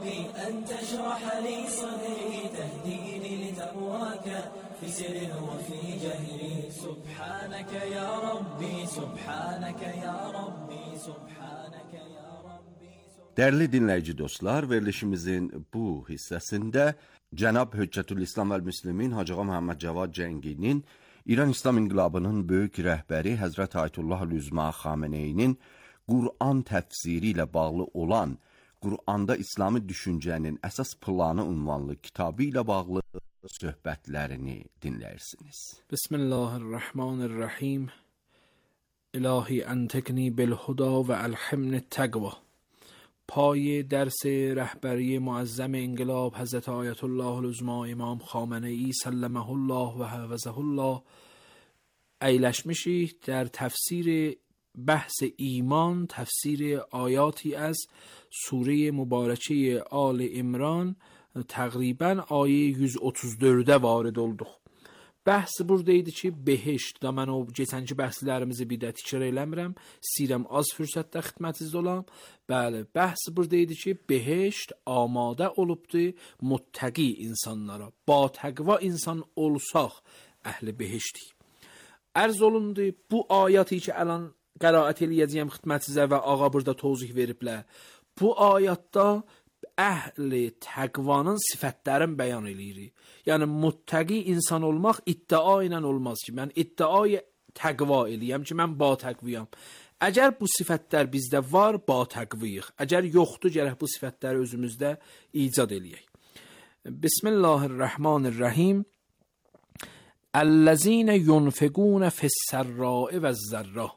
[SPEAKER 11] ربي أن تشرح لي صدري تهديني لتقواك في سر وفي جهري سبحانك يا ربي سبحانك يا ربي سبحانك يا ربي.
[SPEAKER 10] Değerli dinleyici dostlar, verilişimizin bu hissəsində Cənab Höccətül İslam və Müslimin Hacı Ağa Məhəmməd Cavad Cənginin İran İslam İnqilabının böyük rəhbəri Həzrət Ayətullah Üzma Xameneyinin Qur'an təfsiri ilə bağlı olan Qur'anda İslami düşüncənin əsas planı ünvanlı kitabı ilə bağlı söhbətlərini dinləyirsiniz.
[SPEAKER 12] Bismillahirrahmanirrahim. İlahi entekni bilhuda və elhimni təqva. پای درس رهبری معظم انقلاب حضرت آیت الله العظما امام خامنه ای سلمه الله و حفظه الله ایلشمشی در تفسیر بحث ایمان، تفسیر آیاتی از سوره مبارکه آل عمران تقریبا آیه yüz otuz dördə vارد olduq. Bəhs burada idi ki, behişt, da mən o geçənki bəhslərimizi bir də tikrar eləmirəm, istəyirəm az fürsətdə xidmətinizdə olam. Bəli, bəhs burada idi ki, behişt amadə olubdur muttəqi insanlara. Ba təqva insan olsaq, əhli behiştik. Ərz olundu, bu ayatı ki, əlan qəraət eləyəcəyəm xidmətinizə və ağa burada tozih veriblər. Bu ayatda əhli təqvanın sifətlərin bəyan eləyirik. Yəni muttəqi insan olmaq iddia ilə olmaz ki, mən iddiayı təqva eləyəm ki, mən ba təqviyam. Əgər bu sifətlər bizdə var, ba təqviyik. Əgər yoxdur, gərək bu sifətləri özümüzdə icad eləyək. Bismillahirrahmanirrahim. Əllezine yunfiqun fis-serra'i vez-zerra.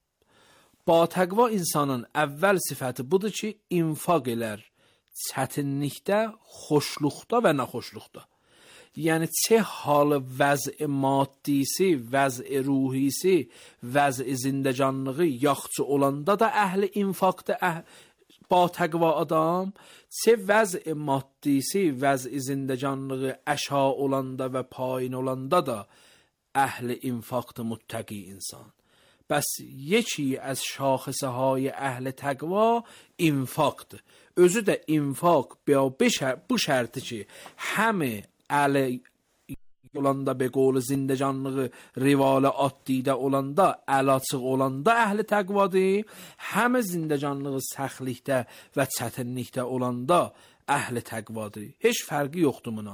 [SPEAKER 12] Ba təqva insanın əvvəl sifəti budur ki, infaq elər çətinlikdə, xoşluqda və naxoşluqda. Yəni, çə halı vəz-i maddisi, vəz-i ruhisi, vəz-i zindəcanlığı yaxçı olanda da əhli infaqda əhl ba təqva adam, çə vəz-i maddisi, vəz-i zindəcanlığı əşa olanda və payın olanda da əhli infaqda muttəqi insan. Bəs yeki از شاخصه های اهل تقوا infaqdır. Özü də infaq bu şərti ki, həmi əli olanda, be qolu zindəcanlığı rivalə addidə olanda, əl açıq olanda əhli təqvadır, həmi zindəcanlığı səxlikdə və çətinlikdə olanda əhli təqvadır. Heç fərqi yoxdur buna.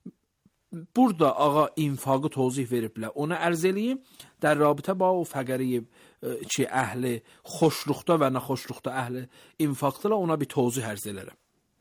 [SPEAKER 12] Burada ağa infaqı tozih veriblər. Onu ərz eləyim, در رابطه با o fəqəri ki, əhli xoşluqda və naxoşluqda əhli infaqdırlar, ona bir tozih ərz elərəm.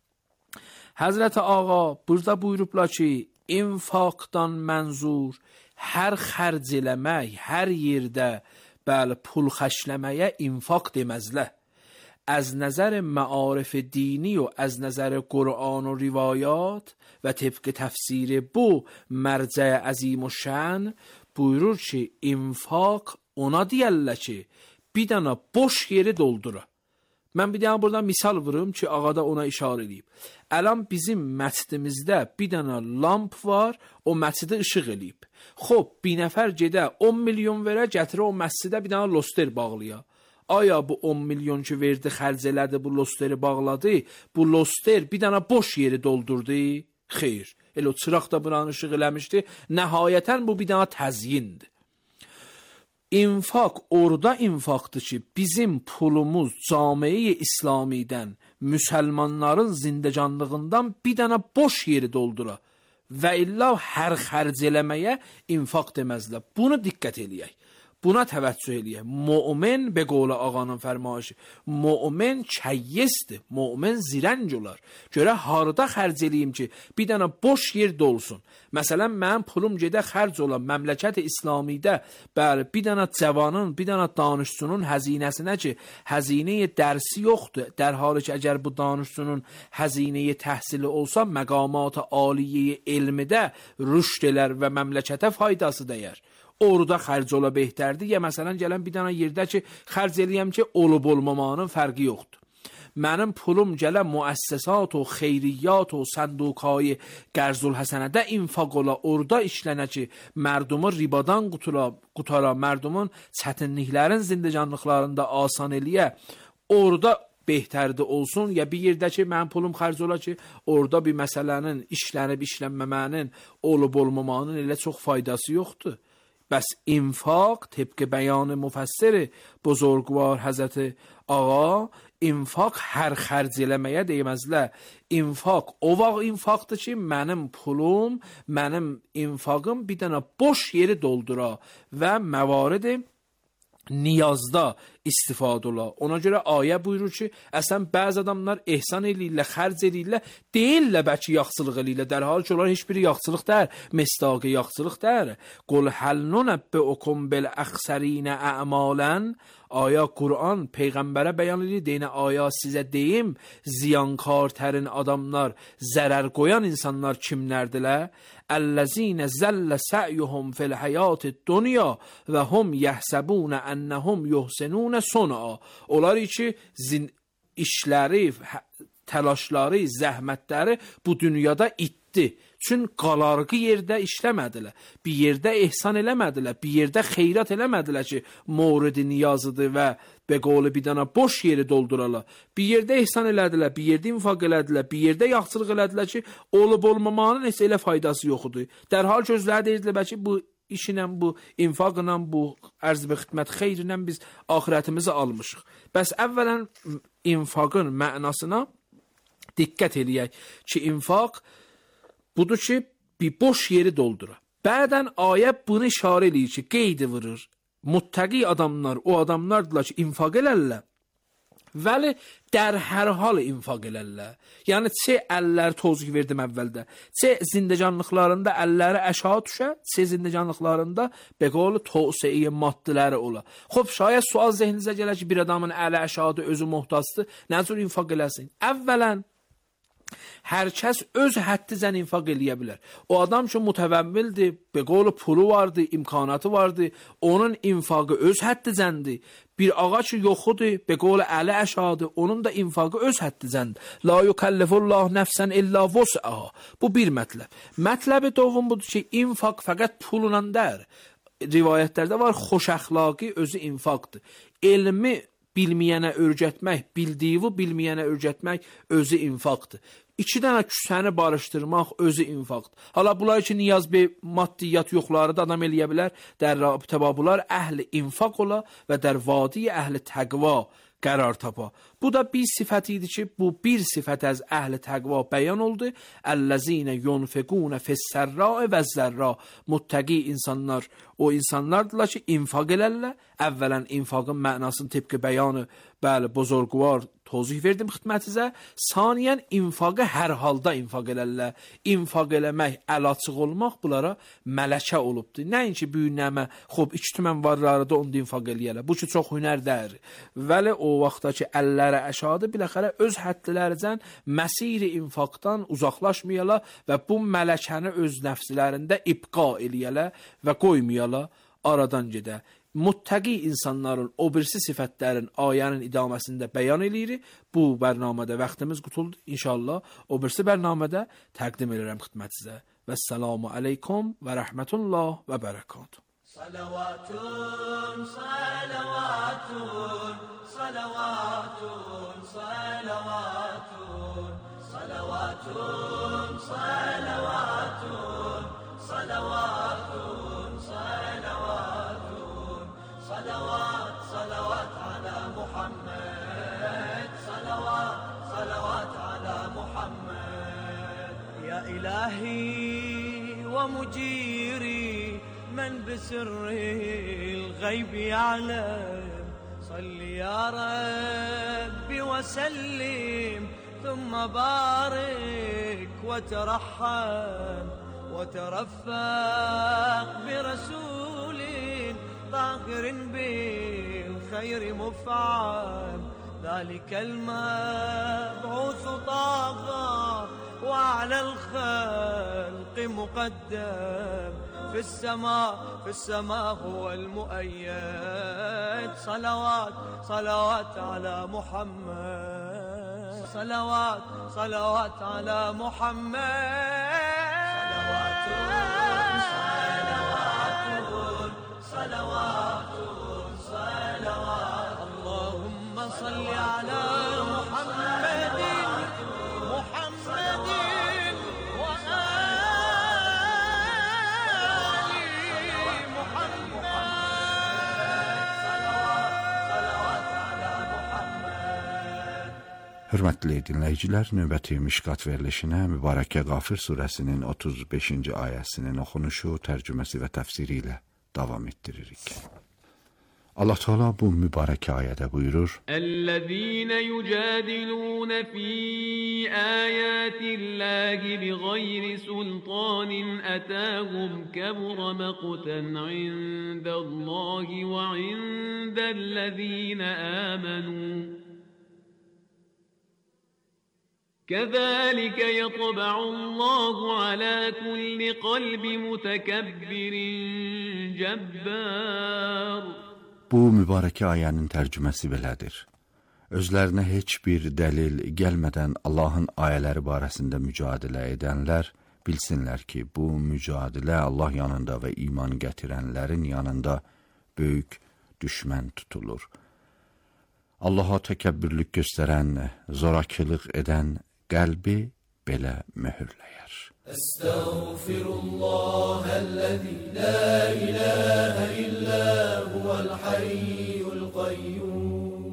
[SPEAKER 12] Həzrət ağa burada buyurublar ki, infaqdan mənzur hər xərc eləmək, hər yerdə bəli, pul xərcləməyə infaq deməzlər. از نظر معارف دینی و از نظر قرآن و روایات و طبق تفسیر bu مرجع عظیم و şən buyurur ki, infaq ona deyərlər ki, bir dənə boş yeri doldura. Mən bir dənə buradan misal vurum ki, ağada ona işarə edeyim. Əlan bizim məscidimizdə bir dənə lamp var, o məscidə işıq eləyib. Xob, bir nəfər gedə on milyon verə, gətirə o məscidə bir dənə loster bağlaya. Aya bu on milyon ki verdi, xərc elədi, bu losteri bağladı, bu loster bir dənə boş yeri doldurdu? Xeyr. Elə o çıraq da buranı işıq eləmişdi. Nəhayətən bu bir dənə təzyindir. İnfaq orada infaqdır ki, bizim pulumuz camiye İslamidən, müsəlmanların zindəcanlığından bir dənə boş yeri doldura. Və illa hər xərc eləməyə infaq deməzlər. Bunu diqqət eləyək. Buna təvəccüh eləyək. Mümin, be qovla ağanın fərmayışı, mümin kəyyisdir, mümin zirənc olar. Görə harada xərc eləyim ki, bir dənə boş yer dolsun. Məsələn, mənim pulum gedə xərc olan məmləkət-i İslamidə, bəli, bir dənə cavanın, bir dənə danışçunun həzinəsinə ki, həzinəyə dərsi yoxdur. Dər halı ki, əgər bu danışçunun həzinəyə təhsili olsa, məqamat-ı aliyyəyə elmidə rüşd elər və məmləkətə faydası dəyər. Orada xərc ola behtərdir. Ya məsələn, gələn bir dənə yerdə ki, xərc eləyəm ki, olub olmamanın fərqi yoxdur. Mənim pulum gələ müəssisat o, xeyriyyat o, sənduqayı qərzul həsənədə infaq ola, orada işlənə ki, mərdumun ribadan qutura, qutara, mərdumun çətinliklərin zindəcanlıqlarında asan eləyə, orada behterdə olsun, ya bir yerdə ki, mənim pulum xərc ola ki, orada bir məsələnin işlənib işlənməmənin, olub olmamanın elə çox faydası yoxdur. Bəs infaq, tibqi bəyan müfəssir buzurgvar Həzrət Ağa, infaq hər xərc eləməyə deməzlər. İnfaq o vaxt infaqdır ki, mənim pulum, mənim infaqım bir dənə boş yeri doldura və məvaridi niyazda istifadə ola. Ona görə ayə buyurur ki, əsən bəzi adamlar ehsan eləyirlər, xərc eləyirlər, deyirlər bəlkə yaxçılıq eləyirlər, در حال ki, onlar heç biri yaxçılıq deyil, misdaqı yaxçılıq deyil. قل هل ننبئكم بالاخسرین اعمالا. آیا قرآن پیغمبره بیان edir, deyinə aya sizə deyim, ziyankartərin adamlar, zərər qoyan insanlar kimlərdilər? الذين زل سعيهم في الحياة الدنيا و هم يحسبون أنهم يحسنون صنعا. Onlar ki zin işləri, təlaşları, zəhmətləri bu dünyada itdi. Çün qalarqı yerdə işləmədilər, bir yerdə ehsan eləmədilər, bir yerdə xeyrat eləmədilər ki, moridi niyazıdır və beqoğlu bir dana boş yeri dolduralar. Bir yerdə ehsan elədilər, bir yerdə infaq elədilər, bir yerdə yaxçılıq elədilər ki, olub olmamanın heç elə faydası yoxdur. Dərhal ki, özləri deyirdilər ki, bu işinlə, bu infaqla, bu ərz və xidmət xeyrinlə biz axirətimizi almışıq. Bəs əvvələn infaqın mənasına diqqət eləyək ki, infaq budur ki, bir boş yeri doldura. Bədən ayə bunu işarə eləyir ki, qeydi vurur. Muttəqi adamlar, o adamlardılar ki, infaq elərlər. Vəli در hər hal infaq elərlər. Yəni, çə əlləri tozq verdim əvvəldə. Çə zindəcanlıqlarında əlləri əşağı düşə, çə zindəcanlıqlarında beqolu tövsiyə maddiləri ola. Xob, şayət sual zehninizə gələr ki, bir adamın əli əşağı özü muhtasdır, nə cür infaq eləsin? Əvvələn, hər kəs öz həddicən infaq eləyə bilər. O adam ki, mütəvəmmildir, beqolu pulu vardı, imkanatı vardı, onun infaqı öz həddicəndir. Bir ağa ki, yoxudur, beqolu əli əşadır, onun da infaqı öz həddicəndir. La yukəllifullah nəfsən illa vus'aha. Bu bir mətləb. Mətləbi doğum budur ki, infaq fəqət pulla dər. Rivayətlərdə var, xoş əxlaqi özü infaqdır. Elmi bilməyənə öyrətmək, bildiyi bilməyənə öyrətmək özü infaqdır. İki dənə küsəni barışdırmaq özü infaqdır. Hala bunlar ki, niyaz bir maddiyyat yoxları da adam eləyə bilər. Dər rabitəba bunlar əhli infaq ola və dər vadi əhli təqva qərar tapa. Bu da bir sifət idi ki, bu bir sifət az əhli təqva bəyan oldu. Əl-ləzinə yunfiqunə fəs-sərra və zərra. Muttəqi insanlar, o insanlardırlar ki, infaq elərlər. Əvvələn infaqın mənasını tibqi bəyanı, bəli, buzurgvar tozih verdim xidmətinizə. Saniyən infaqı hər halda infaq elərlər. İnfaq eləmək, əl açıq olmaq bunlara mələkə olubdur. Nəinki böyük nəmə, xob, iki tümən varları da onda infaq eləyərlər. Bu ki, çox hünər dəyir. Vəli o vaxtda ki, əllərə əşadı, biləxərə öz həddiləricən məsiri infaqdan uzaqlaşmayalar və bu mələkəni öz nəfslərində ibqa eləyələr və qoymayalar, aradan gedə. Muttəqi insanların o birisi sifətlərin ayənin idaməsində bəyan eləyirik. Bu bərnamədə vaxtımız qutuldu. İnşallah o birisi bərnamədə təqdim edirəm xidmətinizə. Vəssalamu aleykum və rəhmətullah və bərəkatuhu. Salavatun, salavatun, salavatun, salavatun, salavatun, salavatun, salavatun, salavatun. صلوات صلوات على محمد صلوات صلوات على محمد يا إلهي ومجيري من بسر الغيب يعلم صل يا ربي وسلم ثم بارك وترحم وترفق برسول طاهر بالخير مفعم ذلك المبعوث طاغى وعلى الخلق مقدم في السماء في السماء هو المؤيد صلوات صلوات على محمد صلوات صلوات على محمد صلوات صلوات اللهم صل على محمد
[SPEAKER 10] Hörmətli dinləyicilər, növbəti Mişqat verilişinə Mübarəkə Qafir surəsinin otuz beşinci ayəsinin oxunuşu, tərcüməsi və təfsiri ilə davam etdiririk. Allah Teala bu mübarək ayədə buyurur:
[SPEAKER 13] "Ellezîne yucadilûne fî âyâtillâhi bighayri sultânin etâhum kebura maqten indellâhi ve indellezîne âmenû. كذلك يطبع الله على كل قلب متكبر جبار."
[SPEAKER 10] Bu mübarək ayənin tərcüməsi belədir. Özlərinə heç bir dəlil gəlmədən Allahın ayələri barəsində mücadilə edənlər bilsinlər ki, bu mücadilə Allah yanında və iman gətirənlərin yanında böyük düşmən tutulur. Allaha təkəbbürlük göstərən, zorakılıq edən qəlbi belə möhürləyər.
[SPEAKER 11] Estağfirullahellezî la ilahe illa huvel hayyul qayyum.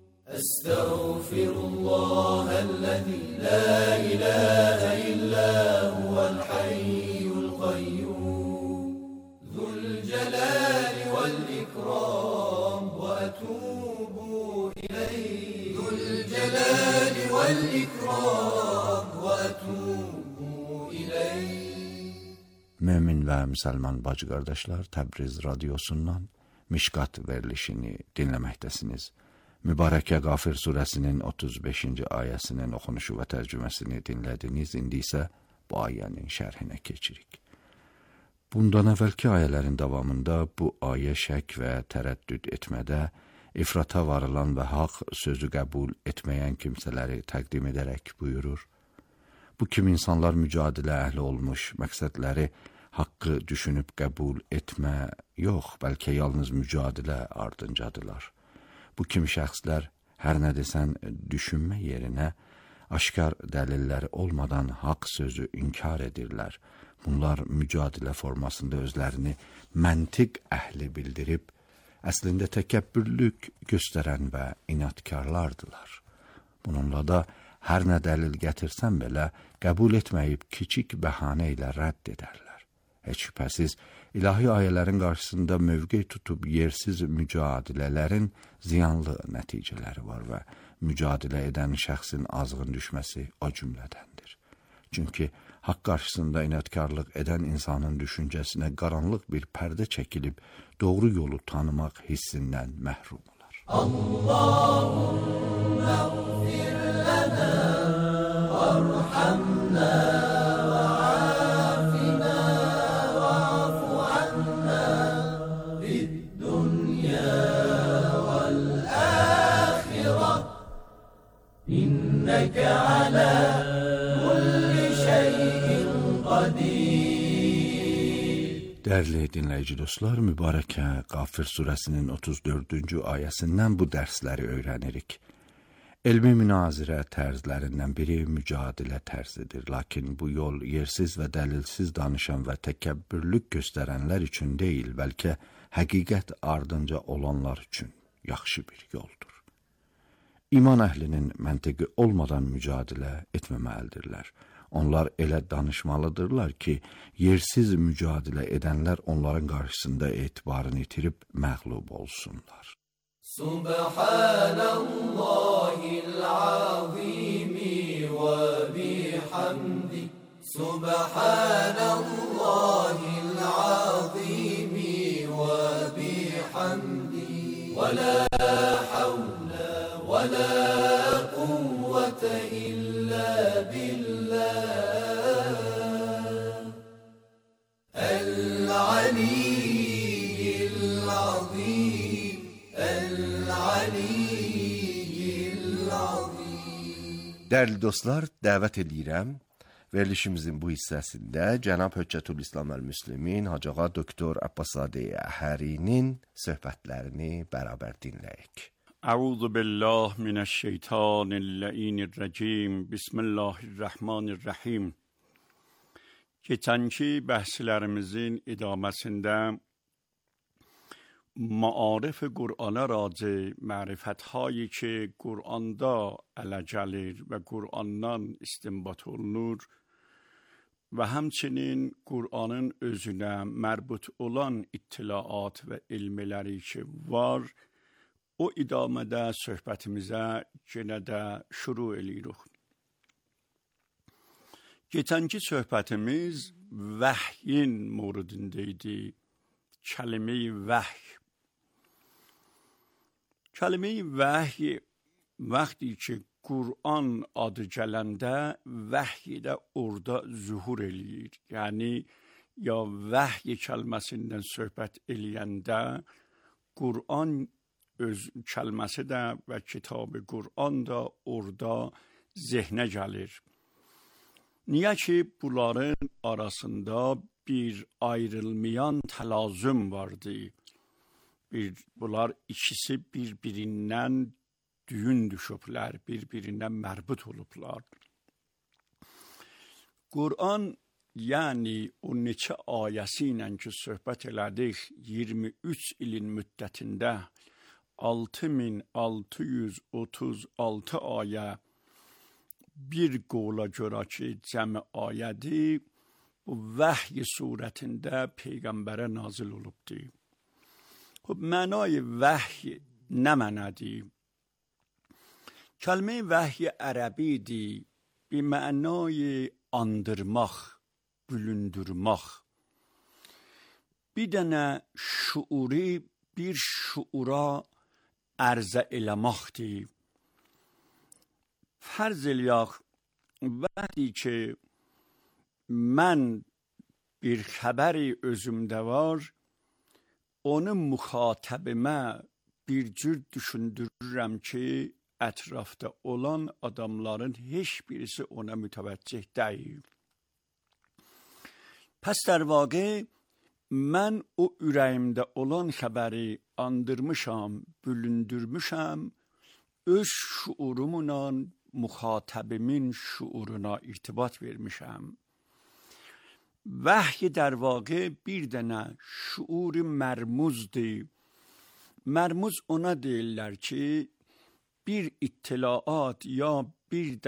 [SPEAKER 11] Estağfirullahellezî la ilahe illa huvel hayyul qayyum. Zul celali vel ikram ve etûbû ileyh. Zul celali vel ikram ve etûbû ileyh.
[SPEAKER 10] Mömin və müsəlman bacı qardaşlar, Təbriz radiosundan Mişqat verilişini dinləməkdəsiniz. Mübarəkə Qafir surəsinin otuz beşinci ayəsinin oxunuşu və tərcüməsini dinlədiniz. İndi isə bu ayənin şərhinə keçirik. Bundan əvvəlki ayələrin davamında bu ayə şək və tərəddüd etmədə, ifrata varılan və haqq sözü qəbul etməyən kimsələri təqdim edərək buyurur: Bu kimi insanlar mücadilə əhli olmuş, məqsədləri haqqı düşünüb qəbul etmə yox, bəlkə yalnız mücadilə ardıncadılar. Bu kimi şəxslər hər nə desən düşünmə yerinə, aşkar dəlilləri olmadan haqq sözü inkar edirlər. Bunlar mücadilə formasında özlərini məntiq əhli bildirib, əslində təkəbbürlük göstərən və inatkarlardılar. Bununla da hər nə dəlil gətirsən belə, qəbul etməyib kiçik bəhanə ilə rədd edərlər. Heç şübhəsiz, ilahi ayələrin qarşısında mövqe tutub yersiz mücadilələrin ziyanlı nəticələri var və mücadilə edən şəxsin azğın düşməsi o cümlədəndir. Çünki haqq qarşısında inatkarlıq edən insanın düşüncəsinə qaranlıq bir pərdə çəkilib, doğru yolu tanımaq hissindən məhrum olar.
[SPEAKER 11] Allahümme gfir lana varhamna وعافنا واعف عنا في الدنيا والآخرة إنك على كل شيء قدير.
[SPEAKER 10] Dəyərli dinləyici dostlar, Mübarəkə Qafir surəsinin otuz dördüncü ayəsindən bu dərsləri öyrənirik. Elmi münazirə tərzlərindən biri mücadilə tərzidir, lakin bu yol yersiz və dəlilsiz danışan və təkəbbürlük göstərənlər üçün deyil, bəlkə həqiqət ardınca olanlar üçün yaxşı bir yoldur. İman əhlinin məntiqi olmadan mücadilə etməməlidirlər. Onlar elə danışmalıdırlar ki, yersiz mücadilə edənlər onların qarşısında etibarını itirib məğlub olsunlar.
[SPEAKER 11] Subhanallahil azimi ve bihamdi. Subhanallahil azimi ve bihamdi. Ve la havle ve la kuvvete illa billah. El-aliyyil azim.
[SPEAKER 14] Dəyərli dostlar, dəvət edirəm. Verilişimizin bu hissəsində Cənab Höccətülislam əl-Müslimin Hacı Ağa Doktor Abbaszadə Əhərinin söhbətlərini bərabər dinləyək.
[SPEAKER 15] Əuzu billah minəşşeytanirracim. Bismillahirrahmanirrahim. Keçənki bəhslərimizin idaməsində معارف قرآن راجع معرفت هایی که قرآن دا علجلیر و قرآنdan استنباط olunur و همچنین قرآنın özünə mərbut olan ittilaat və ilmləri ki var, o idamədə söhbətimizə yenə də şuru eləyirik. Geçənki söhbətimiz vəhyin moridində idi. Kəlime-i vəhy. Kəlime-i vəhy vəqti ki Qur'an adı gələndə vəhy də orada zuhur eləyir. Yəni ya vəhy kəlməsindən söhbət eləyəndə Qur'an öz kəlməsi də və kitab Qur'an da orada zehnə gəlir. Niyə ki bunların arasında bir ayrılmayan təlazüm vardı. Bir, bunlar ikisi bir-birindən düyün düşüblər, bir-birindən mərbut olublar. Qur'an, yəni o neçə ayəsi ilə ki söhbət elədik, iyirmi üç ilin müddətində altı min altı yüz otuz altı ayə bir qovla görə ki cəmi ayədir, bu vəhy surətində Peyğəmbərə nazil olubdur. Xub, mənay vəhy nə mənədir? Kəlmə vəhy ərəbidir, bir mənay andırmaq, bülündürmək. Bir dənə şuuri bir şuura ərzə eləməkdir. Fərz eləyək, vəqti ki mən bir xəbəri özümdə var, onu müxatəbimə bir cür düşündürürəm ki, ətrafda olan adamların heç birisi ona mütəvəccih deyil. Pəs در واقع mən o ürəyimdə olan xəbəri andırmışam, bülündürmüşəm, öz şuurumla müxatəbimin şuuruna irtibat vermişəm. Vəhy در واقع bir dənə şuur mərmuzdur. Mərmuz ona deyirlər ki, bir ittilaat ya bir